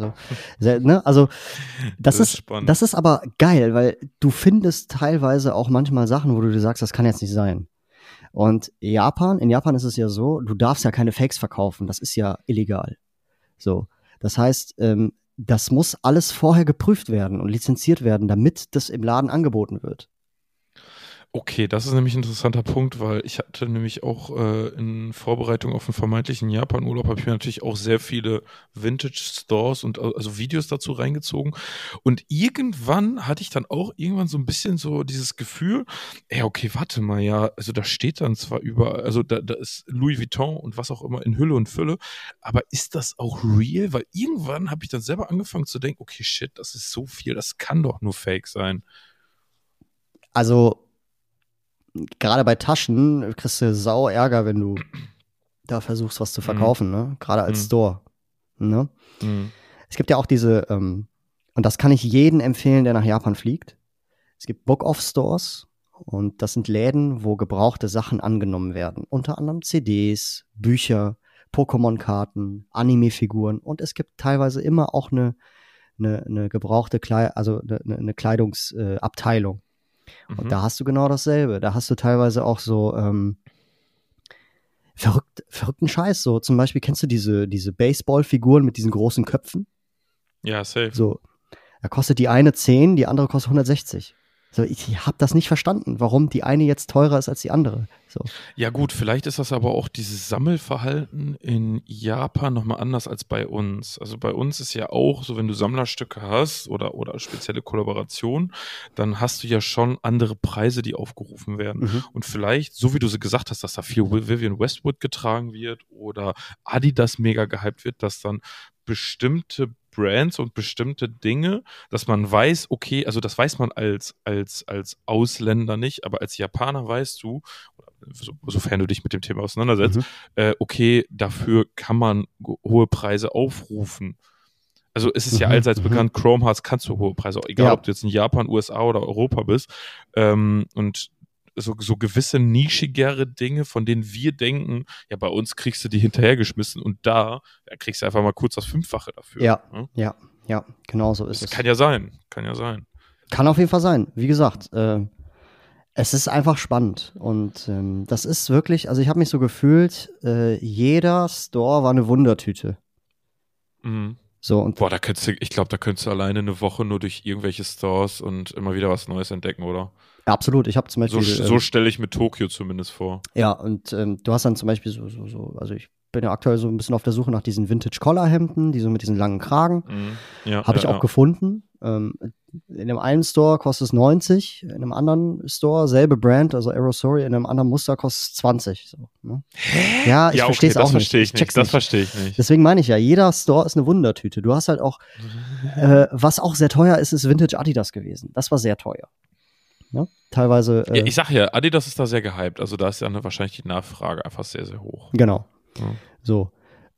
Also das ist spannend. Das ist aber geil, weil du findest teilweise auch manchmal Sachen, wo du dir sagst, das kann jetzt nicht sein. Und in Japan ist es ja so, du darfst ja keine Fakes verkaufen. Das ist ja illegal. So. Das heißt, das muss alles vorher geprüft werden und lizenziert werden, damit das im Laden angeboten wird. Okay, das ist nämlich ein interessanter Punkt, weil ich hatte nämlich auch in Vorbereitung auf einen vermeintlichen Japan-Urlaub, habe ich mir natürlich auch sehr viele Vintage-Stores und also Videos dazu reingezogen. Und irgendwann hatte ich dann auch irgendwann so ein bisschen so dieses Gefühl, okay, warte mal, ja, also da steht dann zwar überall, also da ist Louis Vuitton und was auch immer in Hülle und Fülle, aber ist das auch real? Weil irgendwann habe ich dann selber angefangen zu denken, okay, shit, das ist so viel, das kann doch nur Fake sein. Also gerade bei Taschen kriegst du sau Ärger, wenn du da versuchst, was zu verkaufen, ne? Gerade als Store. Ne? Es gibt ja auch diese, und das kann ich jedem empfehlen, der nach Japan fliegt. Es gibt Book-Off-Stores und das sind Läden, wo gebrauchte Sachen angenommen werden. Unter anderem CDs, Bücher, Pokémon-Karten, Anime-Figuren und es gibt teilweise immer auch eine gebrauchte eine Kleidungsabteilung. Und da hast du genau dasselbe. Da hast du teilweise auch so verrückten Scheiß. So zum Beispiel, kennst du diese Baseball-Figuren mit diesen großen Köpfen? Ja, safe. So, da kostet die eine 10, die andere kostet 160. So, ich habe das nicht verstanden, warum die eine jetzt teurer ist als die andere. So. Ja gut, vielleicht ist das aber auch dieses Sammelverhalten in Japan nochmal anders als bei uns. Also bei uns ist ja auch so, wenn du Sammlerstücke hast oder spezielle Kollaborationen, dann hast du ja schon andere Preise, die aufgerufen werden. Und vielleicht, so wie du sie gesagt hast, dass da viel Vivienne Westwood getragen wird oder Adidas mega gehypt wird, dass dann bestimmte Brands und bestimmte Dinge, dass man weiß, okay, also das weiß man als Ausländer nicht, aber als Japaner weißt du, sofern du dich mit dem Thema auseinandersetzt, okay, dafür kann man hohe Preise aufrufen. Also es ist ja allseits bekannt, Chrome Hearts kannst du hohe Preise, egal ob du jetzt in Japan, USA oder Europa bist. Und so gewisse nischigere Dinge, von denen wir denken, ja, bei uns kriegst du die hinterhergeschmissen und da kriegst du einfach mal kurz das Fünffache dafür. Ja, genau so ist es. Kann ja sein. Kann auf jeden Fall sein. Wie gesagt, es ist einfach spannend und das ist wirklich, also ich habe mich so gefühlt, jeder Store war eine Wundertüte. So, und boah, ich glaube, da könntest du alleine eine Woche nur durch irgendwelche Stores und immer wieder was Neues entdecken, oder? Absolut, ich habe zum Beispiel so stelle ich mir Tokio zumindest vor. Ja, und du hast dann zum Beispiel also ich bin ja aktuell so ein bisschen auf der Suche nach diesen Vintage-Collar-Hemden, die so mit diesen langen Kragen. Habe ich auch gefunden. In dem einen Store kostet es 90, in einem anderen Store, selbe Brand, also Aerostory, in einem anderen Muster kostet es 20. So, ne? Hä? Ja, ich verstehe es auch nicht. Das verstehe ich nicht. Deswegen meine ich ja, jeder Store ist eine Wundertüte. Du hast halt auch, was auch sehr teuer ist, ist Vintage Adidas gewesen. Das war sehr teuer. Ja, teilweise. Ja, ich sag ja, Adidas ist da sehr gehypt. Also da ist ja wahrscheinlich die Nachfrage einfach sehr, sehr hoch. Genau. Ja. So.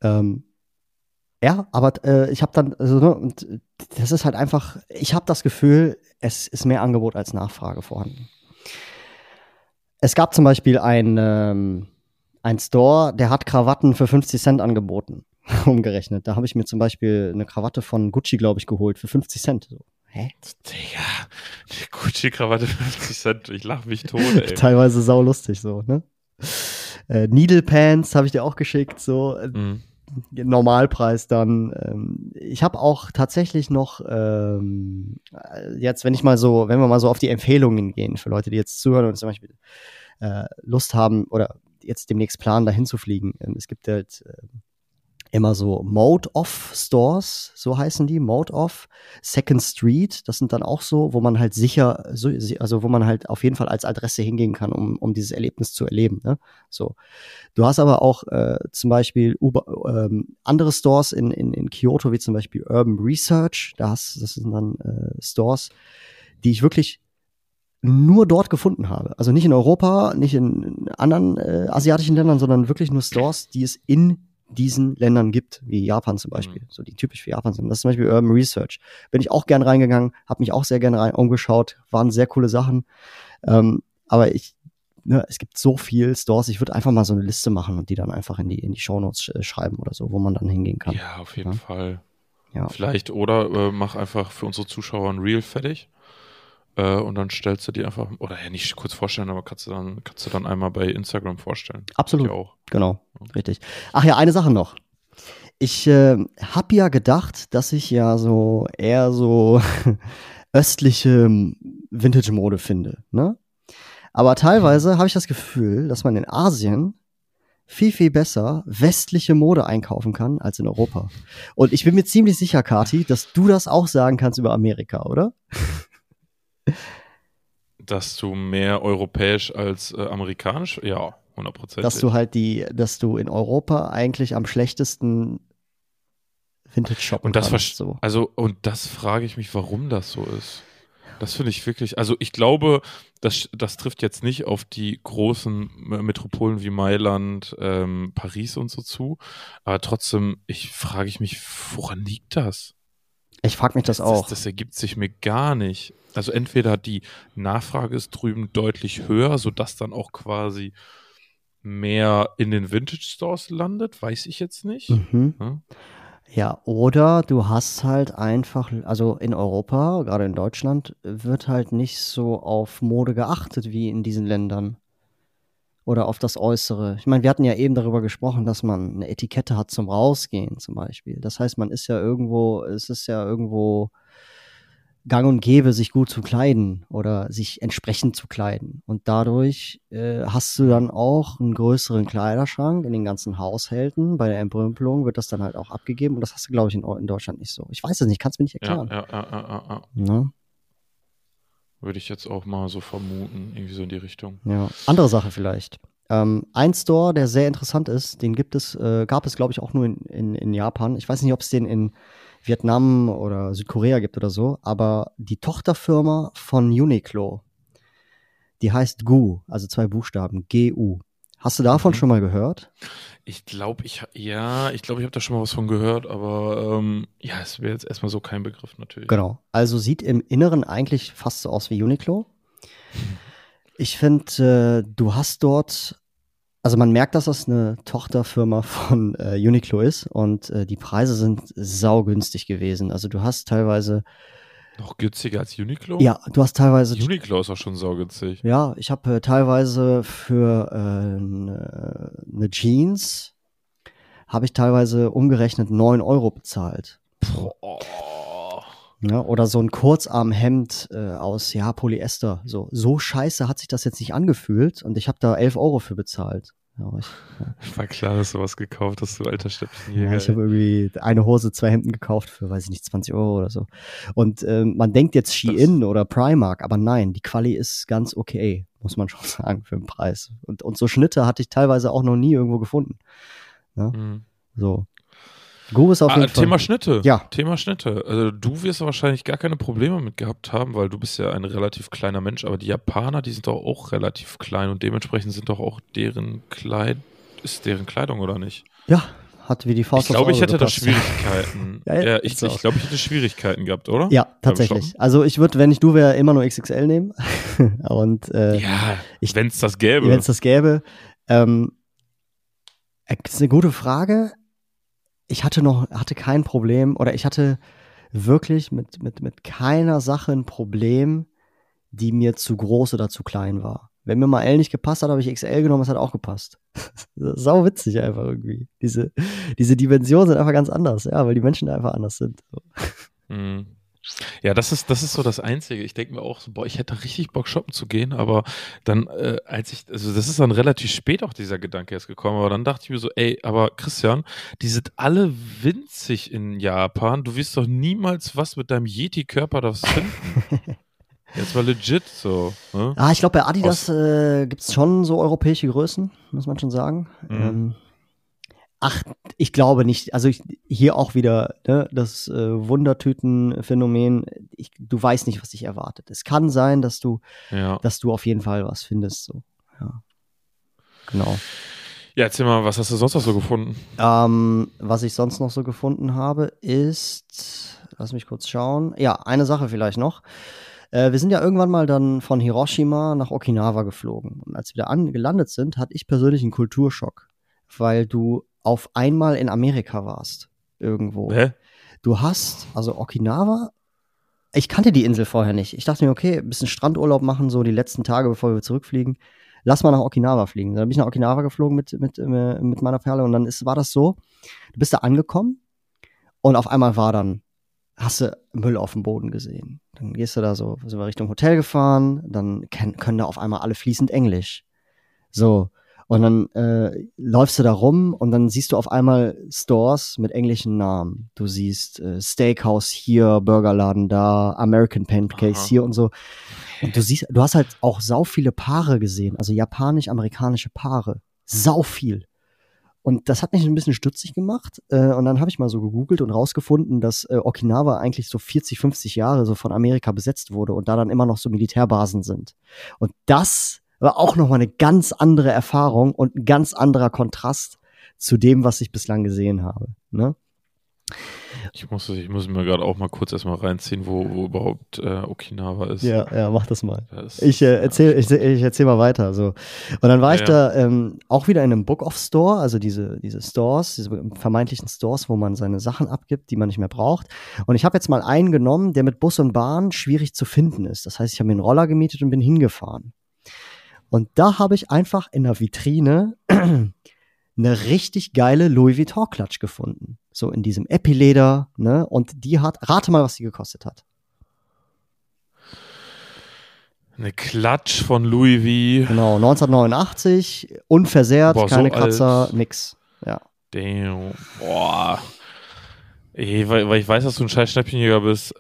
Ja, aber ich habe dann, also, ne, und das ist halt einfach, ich habe das Gefühl, es ist mehr Angebot als Nachfrage vorhanden. Es gab zum Beispiel ein Store, der hat Krawatten für 50 Cent angeboten, umgerechnet. Da habe ich mir zum Beispiel eine Krawatte von Gucci, glaube ich, geholt für 50 Cent. So. Hä? Digga, die Gucci-Krawatte 50 Cent, ich lache mich tot, ey. Teilweise saulustig so, ne? Needle Pants habe ich dir auch geschickt, so. Normalpreis dann. Ich habe auch tatsächlich noch jetzt, wenn wir mal so auf die Empfehlungen gehen, für Leute, die jetzt zuhören und zum Beispiel Lust haben oder jetzt demnächst planen, dahin zu fliegen. Es gibt halt immer so Mode-Off-Stores, so heißen die, Mode-Off, Second Street, das sind dann auch so, wo man halt also wo man halt auf jeden Fall als Adresse hingehen kann, um dieses Erlebnis zu erleben, ne? So. Du hast aber auch zum Beispiel andere Stores in Kyoto, wie zum Beispiel Urban Research, das sind dann Stores, die ich wirklich nur dort gefunden habe. Also nicht in Europa, nicht in anderen asiatischen Ländern, sondern wirklich nur Stores, die es in diesen Ländern gibt, wie Japan zum Beispiel, so die typisch für Japan sind. Das ist zum Beispiel Urban Research. Bin ich auch gern reingegangen, habe mich auch sehr gerne umgeschaut, waren sehr coole Sachen. Aber es gibt so viel Stores, ich würde einfach mal so eine Liste machen und die dann einfach in die Shownotes schreiben oder so, wo man dann hingehen kann. Ja, auf jeden Fall. Ja. Vielleicht, oder mach einfach für unsere Zuschauer ein Reel fertig. Und dann stellst du die einfach, oder ja, nicht kurz vorstellen, aber kannst du dann einmal bei Instagram vorstellen. Absolut. Auch. Genau, richtig. Ach ja, eine Sache noch. Ich habe ja gedacht, dass ich ja so eher so östliche Vintage-Mode finde, ne? Aber teilweise habe ich das Gefühl, dass man in Asien viel, viel besser westliche Mode einkaufen kann als in Europa. Und ich bin mir ziemlich sicher, Kati, dass du das auch sagen kannst über Amerika, oder? Dass du mehr europäisch als amerikanisch? Ja, 100%. Dass du in Europa eigentlich am schlechtesten Vintage shoppen kannst. So. Also, und das frage ich mich, warum das so ist. Das finde ich wirklich, also ich glaube, das trifft jetzt nicht auf die großen Metropolen wie Mailand, Paris und so zu, aber trotzdem, frage ich mich, woran liegt das? Ich frage mich das auch. Das ergibt sich mir gar nicht. Also entweder die Nachfrage ist drüben deutlich höher, sodass dann auch quasi mehr in den Vintage-Stores landet, weiß ich jetzt nicht. Mhm. Ja, oder du hast halt einfach, also in Europa, gerade in Deutschland, wird halt nicht so auf Mode geachtet wie in diesen Ländern. Oder auf das Äußere. Ich meine, wir hatten ja eben darüber gesprochen, dass man eine Etikette hat zum Rausgehen zum Beispiel. Das heißt, es ist ja irgendwo gang und gäbe, sich gut zu kleiden oder sich entsprechend zu kleiden. Und dadurch hast du dann auch einen größeren Kleiderschrank in den ganzen Haushalten. Bei der Entrümpelung wird das dann halt auch abgegeben. Und das hast du, glaube ich, in Deutschland nicht so. Ich weiß es nicht, kannst du mir nicht erklären. Ja. Ne? Würde ich jetzt auch mal so vermuten, irgendwie so in die Richtung. Ja, andere Sache vielleicht. Ein Store, der sehr interessant ist, gab es, glaube ich, auch nur in Japan. Ich weiß nicht, ob es den in Vietnam oder Südkorea gibt oder so, aber die Tochterfirma von Uniqlo, die heißt GU, also 2 Buchstaben, GU. Hast du davon schon mal gehört? Ich glaube, ich habe da schon mal was von gehört, aber es wäre jetzt erstmal so kein Begriff natürlich. Genau, also sieht im Inneren eigentlich fast so aus wie Uniqlo. Ich finde, du hast dort, also man merkt, dass das eine Tochterfirma von Uniqlo ist und die Preise sind saugünstig gewesen. Also du hast teilweise noch günstiger als Uniqlo? Ja, du hast teilweise Uniqlo ist auch schon saugünstig. Ja, ich habe teilweise für eine Jeans habe ich teilweise umgerechnet 9 Euro bezahlt. Boah. Ja, oder so ein Kurzarmhemd aus Polyester. So scheiße hat sich das jetzt nicht angefühlt und ich habe da 11 Euro für bezahlt. Ja, war klar, dass du was gekauft hast, du alter Schnäppchen. Ja, ich habe irgendwie eine Hose, 2 Hemden gekauft für, weiß ich nicht, 20 Euro oder so. Und man denkt jetzt Shein oder Primark, aber nein, die Quali ist ganz okay, muss man schon sagen, für den Preis. Und so Schnitte hatte ich teilweise auch noch nie irgendwo gefunden. Ja? So. Go ist auf jeden Fall. Thema Schnitte. Ja. Thema Schnitte. Also du wirst wahrscheinlich gar keine Probleme mit gehabt haben, weil du bist ja ein relativ kleiner Mensch, aber die Japaner, die sind doch auch relativ klein und dementsprechend sind doch auch deren Kleidung, oder nicht? Ja, hat wie die Faust Ich glaube, ich hätte da gepasst. Schwierigkeiten. Ich glaube, ich hätte Schwierigkeiten gehabt, oder? Ja, tatsächlich. Also ich würde, wenn ich du wäre, immer nur XXL nehmen. Und wenn es das gäbe. Wenn es das gäbe. Ist eine gute Frage. Ich hatte kein Problem oder ich hatte wirklich mit keiner Sache ein Problem, die mir zu groß oder zu klein war. Wenn mir mal L nicht gepasst hat, habe ich XL genommen, es hat auch gepasst. Sau witzig einfach irgendwie. Diese Dimensionen sind einfach ganz anders, ja, weil die Menschen da einfach anders sind. So. Ja, das ist so das Einzige. Ich denke mir auch so, boah, ich hätte richtig Bock, shoppen zu gehen, aber dann, also das ist dann relativ spät auch dieser Gedanke erst gekommen, aber dann dachte ich mir so, ey, aber Christian, die sind alle winzig in Japan. Du wirst doch niemals was mit deinem Yeti-Körper das finden. Jetzt war legit so. Ne? Ah, ich glaube, bei Adidas gibt es schon so europäische Größen, muss man schon sagen. Ach, ich glaube nicht. Also hier auch wieder ne, das Wundertüten-Phänomen. Du weißt nicht, was dich erwartet. Es kann sein, dass du auf jeden Fall was findest. So. Ja. Genau. Ja, erzähl mal, was hast du sonst noch so gefunden? Was ich sonst noch so gefunden habe, ist, lass mich kurz schauen. Ja, eine Sache vielleicht noch. Wir sind ja irgendwann mal dann von Hiroshima nach Okinawa geflogen. Und als wir da gelandet sind, hatte ich persönlich einen Kulturschock, weil du auf einmal in Amerika warst. Irgendwo. Hä? Du hast, also Okinawa, ich kannte die Insel vorher nicht. Ich dachte mir, okay, ein bisschen Strandurlaub machen, so die letzten Tage, bevor wir zurückfliegen. Lass mal nach Okinawa fliegen. Dann bin ich nach Okinawa geflogen mit meiner Perle und dann war das so, du bist da angekommen und auf einmal hast du Müll auf dem Boden gesehen. Dann gehst du da sind wir Richtung Hotel gefahren, dann können da auf einmal alle fließend Englisch. So. Und dann läufst du da rum und dann siehst du auf einmal Stores mit englischen Namen. Du siehst Steakhouse hier, Burgerladen da, American Pancakes hier und so. Und du hast halt auch sau viele Paare gesehen, also japanisch-amerikanische Paare. Sau viel. Und das hat mich ein bisschen stutzig gemacht. Und dann habe ich mal so gegoogelt und rausgefunden, dass Okinawa eigentlich so 40, 50 Jahre so von Amerika besetzt wurde und da dann immer noch so Militärbasen sind. Und das war auch nochmal eine ganz andere Erfahrung und ein ganz anderer Kontrast zu dem, was ich bislang gesehen habe. Ne? Ich muss mir gerade auch mal kurz erstmal reinziehen, wo überhaupt Okinawa ist. Ja, mach das mal. Ich erzähl mal weiter. So. Und dann war ich da auch wieder in einem Book-Off-Store, also diese Stores, diese vermeintlichen Stores, wo man seine Sachen abgibt, die man nicht mehr braucht. Und ich habe jetzt mal einen genommen, der mit Bus und Bahn schwierig zu finden ist. Das heißt, ich habe mir einen Roller gemietet und bin hingefahren. Und da habe ich einfach in der Vitrine eine richtig geile Louis Vuitton-Klatsch gefunden. So in diesem Epileder, ne? Und rate mal, was die gekostet hat. Eine Klatsch von Louis V. Genau, 1989, unversehrt, keine Kratzer, nix. Ja. Damn. Boah. Weil ich weiß, dass du ein scheiß Schnäppchenjäger bist.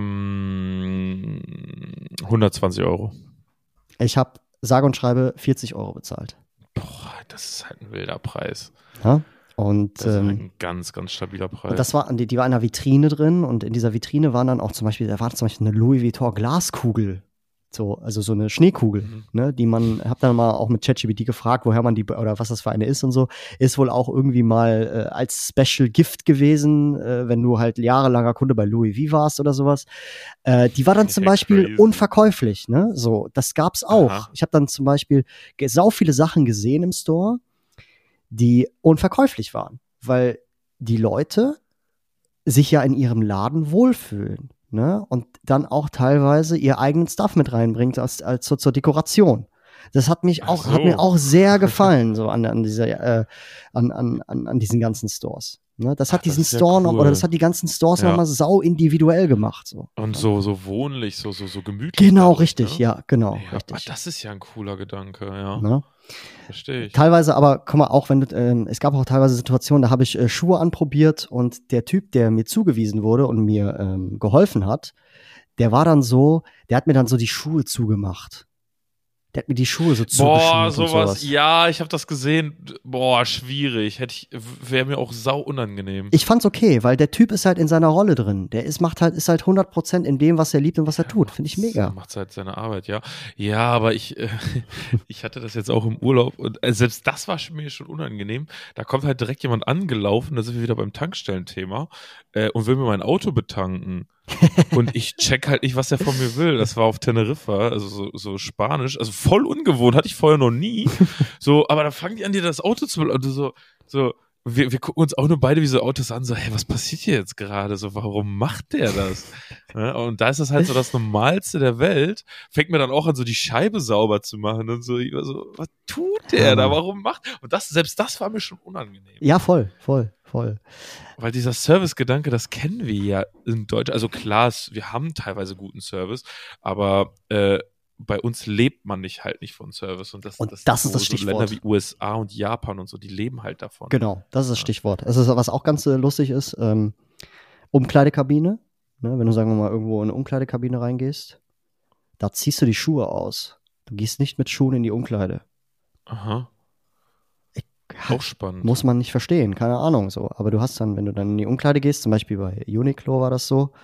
120 €. Ich habe sage und schreibe 40 € bezahlt. Boah, das ist halt ein wilder Preis. Ja, und das ist ein ganz, ganz stabiler Preis. Und das war, die war in einer Vitrine drin und in dieser Vitrine waren dann auch zum Beispiel eine Louis Vuitton Glaskugel. Also so eine Schneekugel, ne, hab dann mal auch mit ChatGPT gefragt, woher man oder was das für eine ist und so, ist wohl auch irgendwie mal als Special Gift gewesen, wenn du halt jahrelanger Kunde bei Louis V warst oder sowas. Die war dann zum Beispiel unverkäuflich, ne, so, das gab's auch. Aha. Ich habe dann zum Beispiel sau viele Sachen gesehen im Store, die unverkäuflich waren, weil die Leute sich ja in ihrem Laden wohlfühlen. Ne? Und dann auch teilweise ihr eigenen Stuff mit reinbringt als zur Dekoration. Das hat mir auch sehr gefallen, so an diesen ganzen Stores. Ne? Das hat diesen Store noch, oder das hat die ganzen Stores nochmal sau individuell gemacht. So. Und so wohnlich, so gemütlich. Genau, richtig, ne? Ja, genau, ja, richtig. Das ist ja ein cooler Gedanke, ja. Ne? Verstehe ich. Teilweise aber, guck mal, auch wenn es gab auch teilweise Situationen, da habe ich Schuhe anprobiert und der Typ, der mir zugewiesen wurde und mir geholfen hat, der hat mir dann so die Schuhe zugemacht. Der hat mir die Schuhe so zugeschnürt. Boah, sowas. Ja, ich habe das gesehen. Boah, schwierig. Wäre mir auch sau unangenehm. Ich fand's okay, weil der Typ ist halt in seiner Rolle drin. Der ist halt 100% in dem, was er liebt und was er tut. Finde ich mega. Macht halt seine Arbeit, ja. Ja, aber ich hatte das jetzt auch im Urlaub und selbst das war mir schon unangenehm. Da kommt halt direkt jemand angelaufen, da sind wir wieder beim Tankstellenthema, und will mir mein Auto betanken. Und ich check halt nicht, was er von mir will. Das war auf Teneriffa, also so Spanisch, also voll ungewohnt, hatte ich vorher noch nie. So, aber da fangen die an, dir das Auto zu, also so, wir gucken uns auch nur beide wie so Autos an, so, hey, was passiert hier jetzt gerade? So, warum macht der das? Ja, und da ist das halt so das Normalste der Welt. Fängt mir dann auch an, so die Scheibe sauber zu machen und so, ich war so, was tut der da? Warum macht? Und selbst das war mir schon unangenehm. Ja, voll. Weil dieser Service-Gedanke, das kennen wir ja in Deutschland. Also klar, wir haben teilweise guten Service, aber bei uns lebt man halt nicht von Service. Und das ist so, das Stichwort. So Länder wie USA und Japan und so, die leben halt davon. Genau, das ist das Stichwort. Also, was auch ganz lustig ist, Umkleidekabine. Ne, wenn du, sagen wir mal, irgendwo in eine Umkleidekabine reingehst, da ziehst du die Schuhe aus. Du gehst nicht mit Schuhen in die Umkleide. Aha. Auch spannend. Muss man nicht verstehen, keine Ahnung so. Aber du hast dann, wenn du dann in die Umkleide gehst, zum Beispiel bei Uniqlo war das so,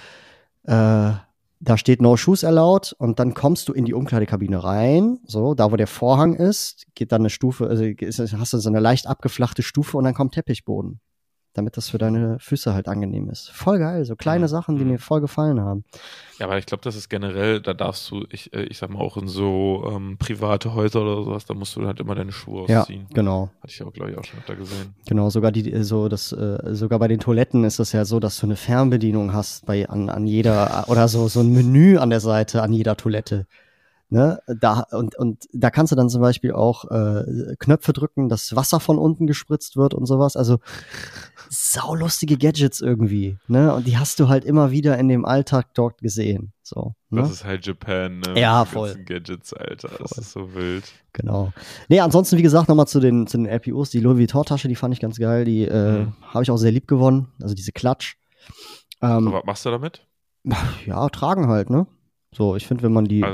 da steht No Shoes allowed und dann kommst du in die Umkleidekabine rein, so, da wo der Vorhang ist, geht dann eine Stufe, also hast du so eine leicht abgeflachte Stufe und dann kommt Teppichboden. Damit das für deine Füße halt angenehm ist. Voll geil, so kleine Sachen, die mir voll gefallen haben. Ja, aber ich glaube, das ist generell, da darfst du, ich sag mal, auch in so private Häuser oder sowas, da musst du halt immer deine Schuhe ausziehen. Ja, genau. Hatte ich auch, glaube ich, auch schon öfter gesehen. Genau, sogar sogar bei den Toiletten ist das ja so, dass du eine Fernbedienung hast an jeder, oder so ein Menü an der Seite an jeder Toilette. Ne, und da kannst du dann zum Beispiel auch Knöpfe drücken, dass Wasser von unten gespritzt wird und sowas. Also saulustige Gadgets irgendwie, ne? Und die hast du halt immer wieder in dem Alltag dort gesehen. So, ne? Das ist halt Japan, ne? Ja, die voll. ganzen Gadgets, Alter. Das ist so wild. Genau. Nee, ansonsten, wie gesagt, nochmal zu den LPUs. Die Louis Vuitton-Tasche, die fand ich ganz geil. Die habe ich auch sehr lieb gewonnen. Also diese Klatsch. So, was machst du damit? Ja, tragen halt, ne? So, ich finde, wenn man die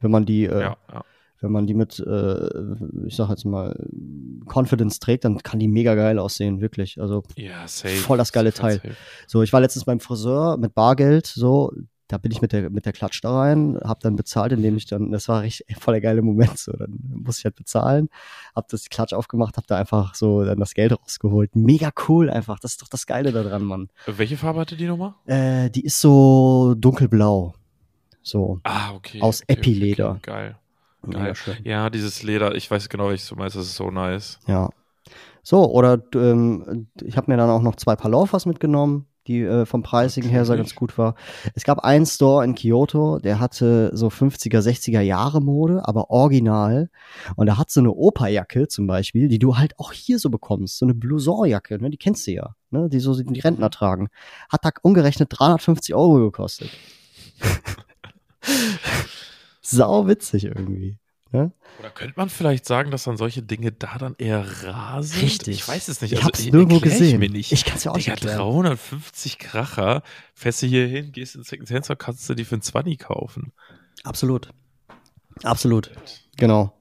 mit, ich sag jetzt mal, Confidence trägt, dann kann die mega geil aussehen, wirklich. Also ja, safe, voll das geile Teil. Safe. So, ich war letztens beim Friseur mit Bargeld, so, da bin ich mit der Klatsch da rein, hab dann bezahlt, indem ich dann, das war richtig voll der geile Moment, so, dann musste ich halt bezahlen, hab das Klatsch aufgemacht, hab da einfach so dann das Geld rausgeholt. Mega cool einfach, das ist doch das Geile da dran, Mann. Welche Farbe hatte die nochmal? Die ist so dunkelblau. So. Okay. Aus Epileder. Okay. Geil. Ja, dieses Leder, ich weiß genau, welches du meinst, das ist so nice. Ja. So, oder ich habe mir dann auch noch 2 Paar Loafers mitgenommen, die vom Pricing her sehr ganz gut war. Es gab einen Store in Kyoto, der hatte so 50er, 60er Jahre Mode, aber original. Und da hat so eine Operjacke zum Beispiel, die du halt auch hier so bekommst, so eine Blouson-Jacke, ne, die kennst du ja, ne, die so die Rentner tragen. Hat da umgerechnet 350 € gekostet. Sau witzig irgendwie. Ne? Oder könnte man vielleicht sagen, dass dann solche Dinge da dann eher rar sind? Richtig. Ich weiß es nicht. Ich hab's nirgendwo gesehen. Mir nicht. Ich kann's ja auch nicht erklären. 350 Kracher, fährst du hier hin, gehst ins Second Hand, kannst du die für einen 20 kaufen. Absolut. Genau.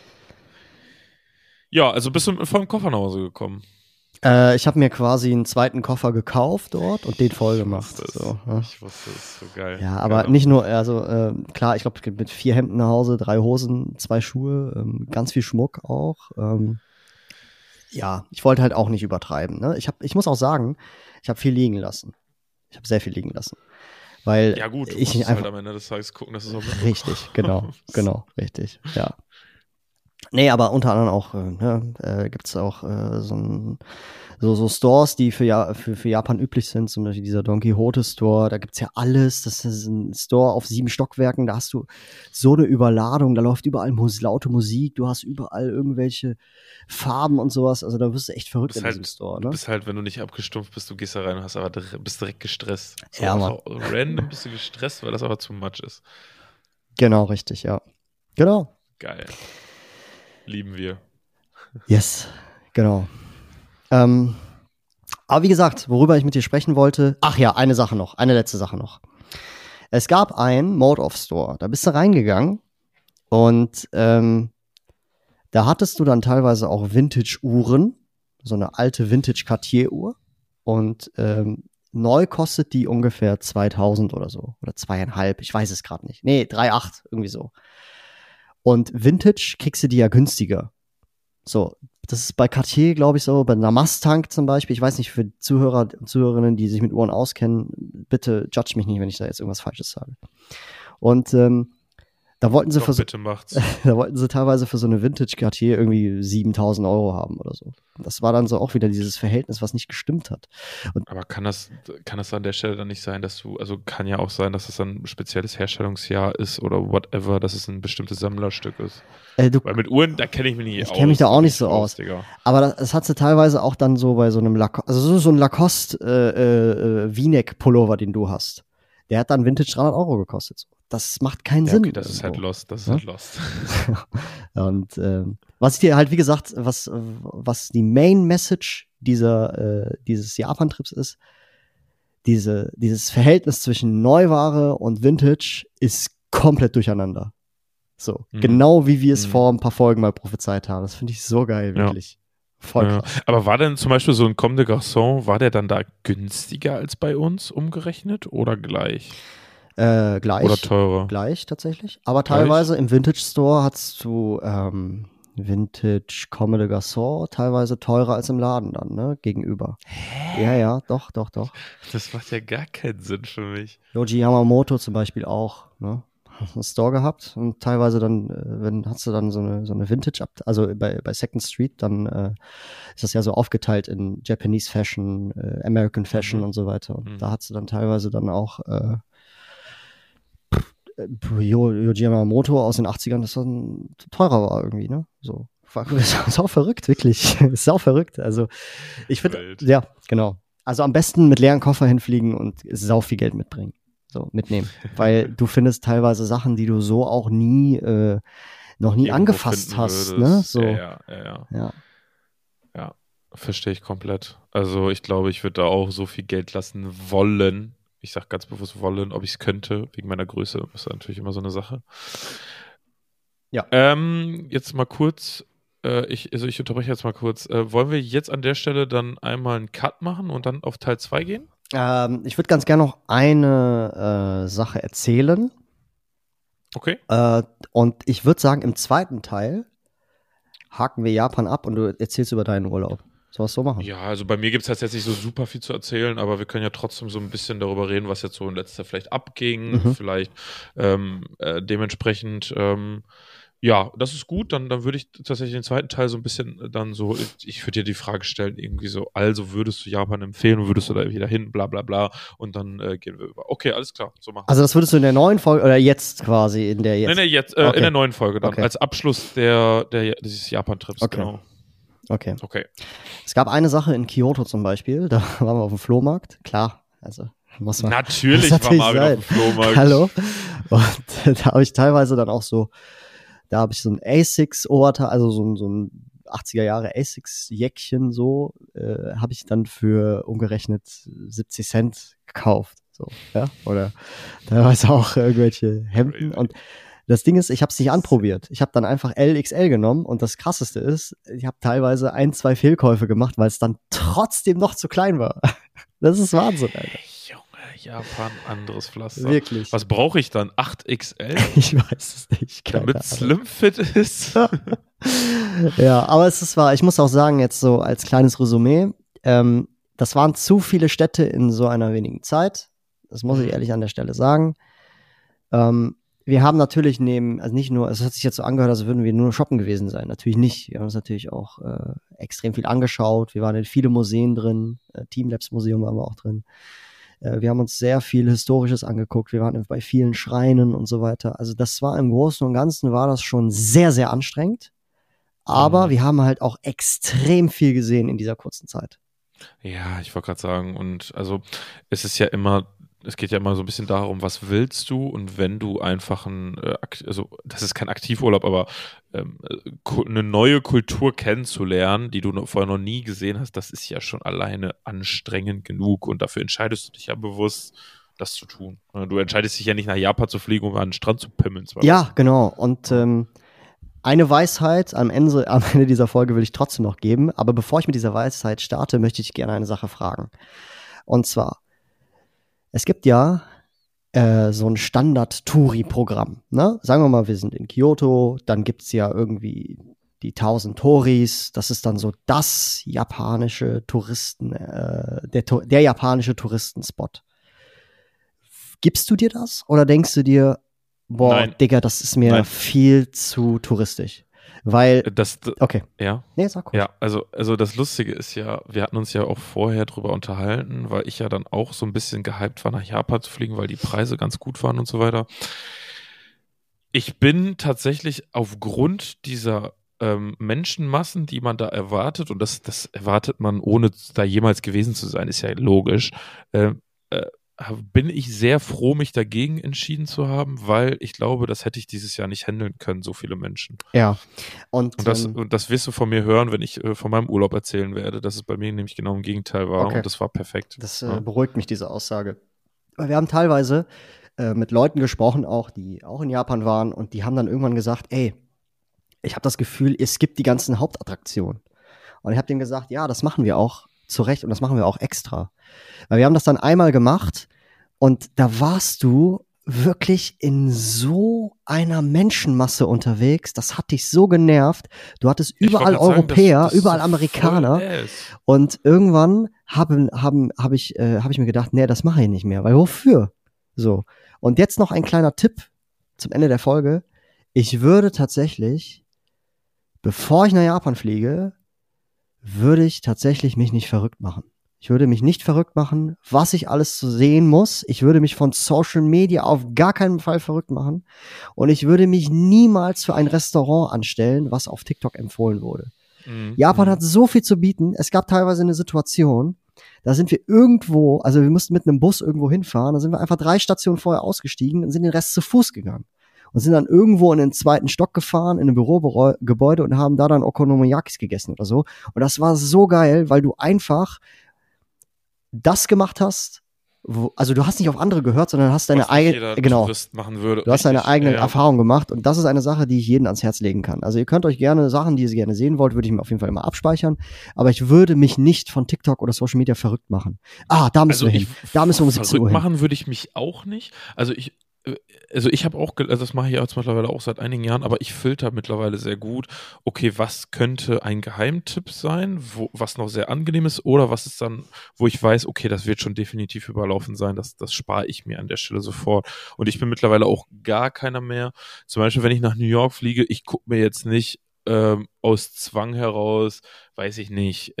Ja, also bist du mit vollem Koffer nach Hause gekommen? Ich habe mir quasi einen zweiten Koffer gekauft dort und den voll gemacht. So, ja. Ich wusste, das ist so geil. Ja, aber nicht nur, also klar, ich glaube, mit 4 Hemden nach Hause, 3 Hosen, 2 Schuhe, ganz viel Schmuck auch. Ja, ich wollte halt auch nicht übertreiben. Ne? Ich muss auch sagen, ich habe viel liegen lassen. Ich habe sehr viel liegen lassen. Weil ja gut, du ich musst einfach halt am Ende des Tages gucken, dass es auch richtig, genau, richtig, ja. Nee, aber unter anderem auch gibt's auch so Stores, die für Japan üblich sind, zum Beispiel dieser Don Quijote Store, da gibt's ja alles, das ist ein Store auf 7 Stockwerken, da hast du so eine Überladung, da läuft überall laute Musik, du hast überall irgendwelche Farben und sowas, also da wirst du echt verrückt in diesem Store, ne? Du bist halt, wenn du nicht abgestumpft bist, du gehst da rein und bist direkt gestresst. So ja, Mann. Random bist du gestresst, weil das aber too much ist. Genau, richtig, ja. Genau. Geil. Lieben wir. Yes, genau. Aber wie gesagt, worüber ich mit dir sprechen wollte, ach ja, eine letzte Sache noch. Es gab einen Mode-Off-Store, da bist du reingegangen und da hattest du dann teilweise auch Vintage-Uhren, so eine alte Vintage-Cartier-Uhr und neu kostet die ungefähr 2.000 oder so, oder 2.500, ich weiß es gerade nicht. Nee, 3.800, irgendwie so. Und Vintage kriegst du die ja günstiger. So, das ist bei Cartier, glaube ich, so, bei einer Mustang zum Beispiel. Ich weiß nicht, für Zuhörer und Zuhörerinnen, die sich mit Uhren auskennen, bitte judge mich nicht, wenn ich da jetzt irgendwas Falsches sage. Und Da wollten sie Doch, bitte macht's. da wollten sie teilweise für so eine Vintage-Cartier irgendwie 7.000 Euro haben oder so. Das war dann so auch wieder dieses Verhältnis, was nicht gestimmt hat. Und Aber kann das an der Stelle dann nicht sein, also kann ja auch sein, dass es dann ein spezielles Herstellungsjahr ist oder whatever, dass es ein bestimmtes Sammlerstück ist. Weil mit Uhren, da kenne ich mich nicht aus. Ich kenne mich da auch nicht so aus. Digga. Aber das hat sie teilweise auch dann so bei so einem Lacoste, also so ein Lacoste V-Neck-Pullover, den du hast. Der hat dann Vintage 300 Euro gekostet. Das macht keinen Sinn. Okay, das ist halt lost. Und was ich dir halt, wie gesagt, was die Main Message dieses Japan-Trips ist, dieses Verhältnis zwischen Neuware und Vintage ist komplett durcheinander. So, genau wie wir es vor ein paar Folgen mal prophezeit haben. Das finde ich so geil, wirklich. Voll krass. Aber war denn zum Beispiel so ein Comme des Garçons, war der dann da günstiger als bei uns umgerechnet oder gleich? Gleich. Oder teurer? Gleich tatsächlich. Aber teilweise im Vintage Store hast du Vintage Comme des Garçons teilweise teurer als im Laden dann, ne? Gegenüber. Hä? Ja, doch. Das macht ja gar keinen Sinn für mich. Yohji Yamamoto zum Beispiel auch, ne? Einen Store gehabt und teilweise dann, hast du dann so eine Vintage, also bei Second Street, dann ist das ja so aufgeteilt in Japanese Fashion, American Fashion und so weiter. Und da hast du dann teilweise dann auch Yohji Yamamoto aus den 80ern, das dann teurer war irgendwie, ne? So. Ist auch verrückt, wirklich. Ist auch verrückt. Also, ich finde, ja, genau. Also am besten mit leeren Koffer hinfliegen und sau viel Geld mitbringen. So, mitnehmen. Weil du findest teilweise Sachen, die du so auch noch nie irgendwo angefasst hast, ne? So. Ja, verstehe ich komplett. Also ich glaube, ich würde da auch so viel Geld lassen wollen. Ich sage ganz bewusst wollen, ob ich es könnte, wegen meiner Größe. Das ist natürlich immer so eine Sache. Ja. Jetzt mal kurz, ich unterbreche jetzt mal kurz. Wollen wir jetzt an der Stelle dann einmal einen Cut machen und dann auf Teil 2 gehen? Ich würde ganz gerne noch eine Sache erzählen. Okay. Und ich würde sagen, im zweiten Teil haken wir Japan ab und du erzählst über deinen Urlaub. Sollen wir es so machen? Ja, also bei mir gibt es tatsächlich so super viel zu erzählen, aber wir können ja trotzdem so ein bisschen darüber reden, was jetzt so in letzter Zeit vielleicht abging, vielleicht dementsprechend, ja, das ist gut, dann würde ich tatsächlich den zweiten Teil so ein bisschen dann so, ich würde dir die Frage stellen, irgendwie so, also würdest du Japan empfehlen, würdest du da wieder hin, bla bla bla, und dann gehen wir über. Okay, alles klar, so machen wir. Also das würdest du in der neuen Folge, oder jetzt quasi, in der jetzt? Nee, jetzt, okay. In der neuen Folge dann, als Abschluss dieses Japan-Trips, genau. Okay. Es gab eine Sache in Kyoto zum Beispiel, da waren wir auf dem Flohmarkt, klar, also muss man. Natürlich war Marvin auf dem Flohmarkt. Hallo? Und da habe ich teilweise dann auch so, da habe ich so ein Asics-Oberteil, also so ein 80er Jahre Asics-Jäckchen so, habe ich dann für umgerechnet 70 Cent gekauft. So, ja? Oder teilweise auch irgendwelche Hemden. Und das Ding ist, ich habe es nicht anprobiert. Ich habe dann einfach LXL genommen und das Krasseste ist, ich habe teilweise 1-2 Fehlkäufe gemacht, weil es dann trotzdem noch zu klein war. Das ist Wahnsinn, Alter. Japan, anderes Pflaster. Wirklich. Was brauche ich dann? 8XL? Ich weiß es nicht. Damit es slim fit ist? Ja, aber es ist wahr. Ich muss auch sagen, jetzt so als kleines Resümee, das waren zu viele Städte in so einer wenigen Zeit. Das muss ich ehrlich an der Stelle sagen. Wir haben natürlich also nicht nur, es hat sich jetzt so angehört, als würden wir nur shoppen gewesen sein. Natürlich nicht. Wir haben uns natürlich auch extrem viel angeschaut. Wir waren in viele Museen drin. Teamlabs Museum waren wir auch drin. Wir haben uns sehr viel Historisches angeguckt. Wir waren bei vielen Schreinen und so weiter. Also das war im Großen und Ganzen war das schon sehr, sehr anstrengend. Aber wir haben halt auch extrem viel gesehen in dieser kurzen Zeit. Ja, ich wollte gerade sagen, und also es geht ja immer so ein bisschen darum, was willst du, und wenn du einfach also das ist kein Aktivurlaub, aber eine neue Kultur kennenzulernen, die du vorher noch nie gesehen hast, das ist ja schon alleine anstrengend genug, und dafür entscheidest du dich ja bewusst, das zu tun. Du entscheidest dich ja nicht nach Japan zu fliegen, um an den Strand zu pimmeln. Ja, genau, und eine Weisheit am Ende dieser Folge will ich trotzdem noch geben, aber bevor ich mit dieser Weisheit starte, möchte ich gerne eine Sache fragen. Und zwar, es gibt ja so ein Standard-Touri-Programm, ne? Sagen wir mal, wir sind in Kyoto, dann gibt's ja irgendwie die 1000 Toris, das ist dann so das japanische der japanische Touristenspot. Gibst du dir das oder denkst du dir, boah, Nein. Digga, das ist mir Nein. viel zu touristisch. Weil, okay. Ja. Nee, sag kurz. Ja, also das Lustige ist ja, wir hatten uns ja auch vorher drüber unterhalten, weil ich ja dann auch so ein bisschen gehypt war, nach Japan zu fliegen, weil die Preise ganz gut waren und so weiter. Ich bin tatsächlich aufgrund dieser Menschenmassen, die man da erwartet, und das erwartet man, ohne da jemals gewesen zu sein, ist ja logisch, äh, bin ich sehr froh, mich dagegen entschieden zu haben, weil ich glaube, das hätte ich dieses Jahr nicht handeln können, so viele Menschen. Ja. Und das wirst du von mir hören, wenn ich von meinem Urlaub erzählen werde, dass es bei mir nämlich genau im Gegenteil war, Okay. und das war perfekt. Das beruhigt mich, diese Aussage. Weil wir haben teilweise mit Leuten gesprochen, auch die auch in Japan waren, und die haben dann irgendwann gesagt, ey, ich habe das Gefühl, es gibt die ganzen Hauptattraktionen. Und ich habe denen gesagt, ja, das machen wir auch zu Recht und das machen wir auch extra. Weil wir haben das dann einmal gemacht und da warst du wirklich in so einer Menschenmasse unterwegs. Das hat dich so genervt. Du hattest überall Europäer, das überall so Amerikaner. Und irgendwann hab ich mir gedacht, nee, das mache ich nicht mehr. Weil wofür? So. Und jetzt noch ein kleiner Tipp zum Ende der Folge. Ich würde tatsächlich, bevor ich nach Japan fliege, würde ich tatsächlich mich nicht verrückt machen. Ich würde mich nicht verrückt machen, was ich alles zu sehen muss. Ich würde mich von Social Media auf gar keinen Fall verrückt machen. Und ich würde mich niemals für ein Restaurant anstellen, was auf TikTok empfohlen wurde. Japan hat so viel zu bieten. Es gab teilweise eine Situation, da sind wir irgendwo, also wir mussten mit einem Bus irgendwo hinfahren, da sind wir einfach 3 Stationen vorher ausgestiegen und sind den Rest zu Fuß gegangen. Und sind dann irgendwo in den 2. Stock gefahren, in ein Bürogebäude und haben da dann Okonomiyakis gegessen oder so. Und das war so geil, weil du einfach das gemacht hast, also du hast nicht auf andere gehört, sondern hast deine eigene, genau, machen würde. Du hast deine eigenen Erfahrungen gemacht und das ist eine Sache, die ich jedem ans Herz legen kann. Also ihr könnt euch gerne Sachen, die ihr gerne sehen wollt, würde ich mir auf jeden Fall immer abspeichern, aber ich würde mich nicht von TikTok oder Social Media verrückt machen. Da müssen wir hin. Da müssen wir um 17 Uhr hin. Verrückt machen würde ich mich auch nicht. Also ich habe auch, das mache ich jetzt mittlerweile auch seit einigen Jahren, aber ich filter mittlerweile sehr gut, okay, was könnte ein Geheimtipp sein, was noch sehr angenehm ist, oder was ist dann, wo ich weiß, okay, das wird schon definitiv überlaufen sein, das spare ich mir an der Stelle sofort. Und ich bin mittlerweile auch gar keiner mehr. Zum Beispiel, wenn ich nach New York fliege, ich gucke mir jetzt nicht aus Zwang heraus, weiß ich nicht,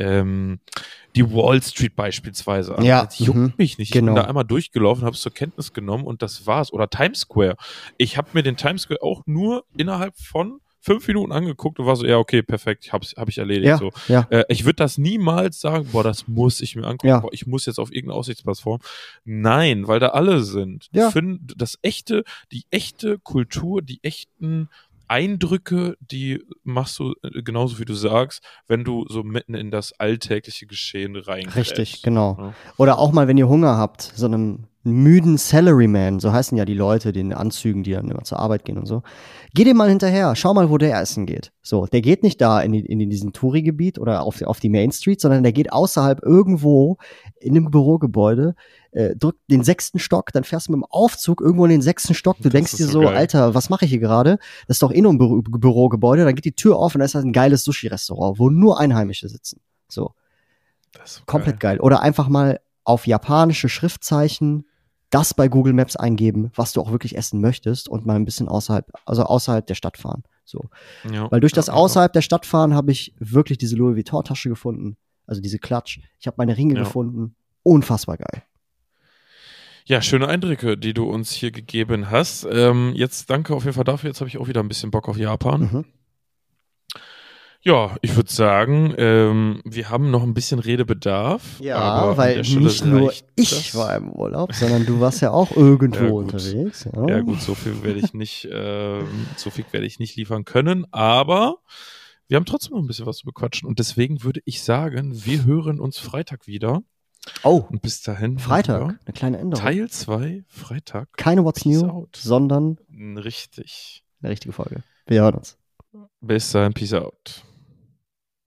die Wall Street beispielsweise an. Ja, Das juckt mich nicht. genau. Ich bin da einmal durchgelaufen, habe es zur Kenntnis genommen und das war's. Oder Times Square. Ich habe mir den Times Square auch nur innerhalb von 5 Minuten angeguckt und war so, ja, okay, perfekt, hab ich erledigt. Ja, so. ja. Ich würde das niemals sagen, boah, das muss ich mir angucken, Ja. boah, ich muss jetzt auf irgendeine Aussichtsplattform. Nein, weil da alle sind. Ja. Ich finde, die echte Kultur, die echten Eindrücke, die machst du genauso wie du sagst, wenn du so mitten in das alltägliche Geschehen reingrätschst. Richtig, genau. Ja. Oder auch mal, wenn ihr Hunger habt, so einem müden Salaryman, so heißen ja die Leute, die in den Anzügen, die dann immer zur Arbeit gehen und so. Geh dem mal hinterher, schau mal, wo der essen geht. So, der geht nicht da in diesen Touri-Gebiet oder auf die Main Street, sondern der geht außerhalb irgendwo in einem Bürogebäude, drückt den 6. Stock, dann fährst du mit dem Aufzug irgendwo in den 6. Stock. Du denkst dir so, geil. Alter, was mache ich hier gerade? Das ist doch eh nur ein Bürogebäude. Dann geht die Tür auf und da ist halt ein geiles Sushi-Restaurant, wo nur Einheimische sitzen. So. Das ist so Komplett geil. Oder einfach mal auf japanische Schriftzeichen das bei Google Maps eingeben, was du auch wirklich essen möchtest und mal ein bisschen außerhalb der Stadt fahren. So. Ja. Weil durch das außerhalb der Stadt fahren habe ich wirklich diese Louis Vuitton Tasche gefunden, also diese Klatsch. Ich habe meine Ringe gefunden. Unfassbar geil. Ja, schöne Eindrücke, die du uns hier gegeben hast. Jetzt danke auf jeden Fall dafür. Jetzt habe ich auch wieder ein bisschen Bock auf Japan. Mhm. Ja, ich würde sagen, wir haben noch ein bisschen Redebedarf. Ja, aber weil an der Stelle nicht nur reicht ich das. war im Urlaub, sondern du warst ja auch irgendwo Ja, gut. unterwegs. Ja gut, so viel werde ich nicht, liefern können, aber wir haben trotzdem noch ein bisschen was zu bequatschen und deswegen würde ich sagen, wir hören uns Freitag wieder. Oh, Und bis dahin. Freitag, lieber, eine kleine Änderung. Teil 2, Freitag. Keine What's Peace New, out. sondern Richtig. eine richtige Folge. Wir hören uns. Bis dahin, Peace out.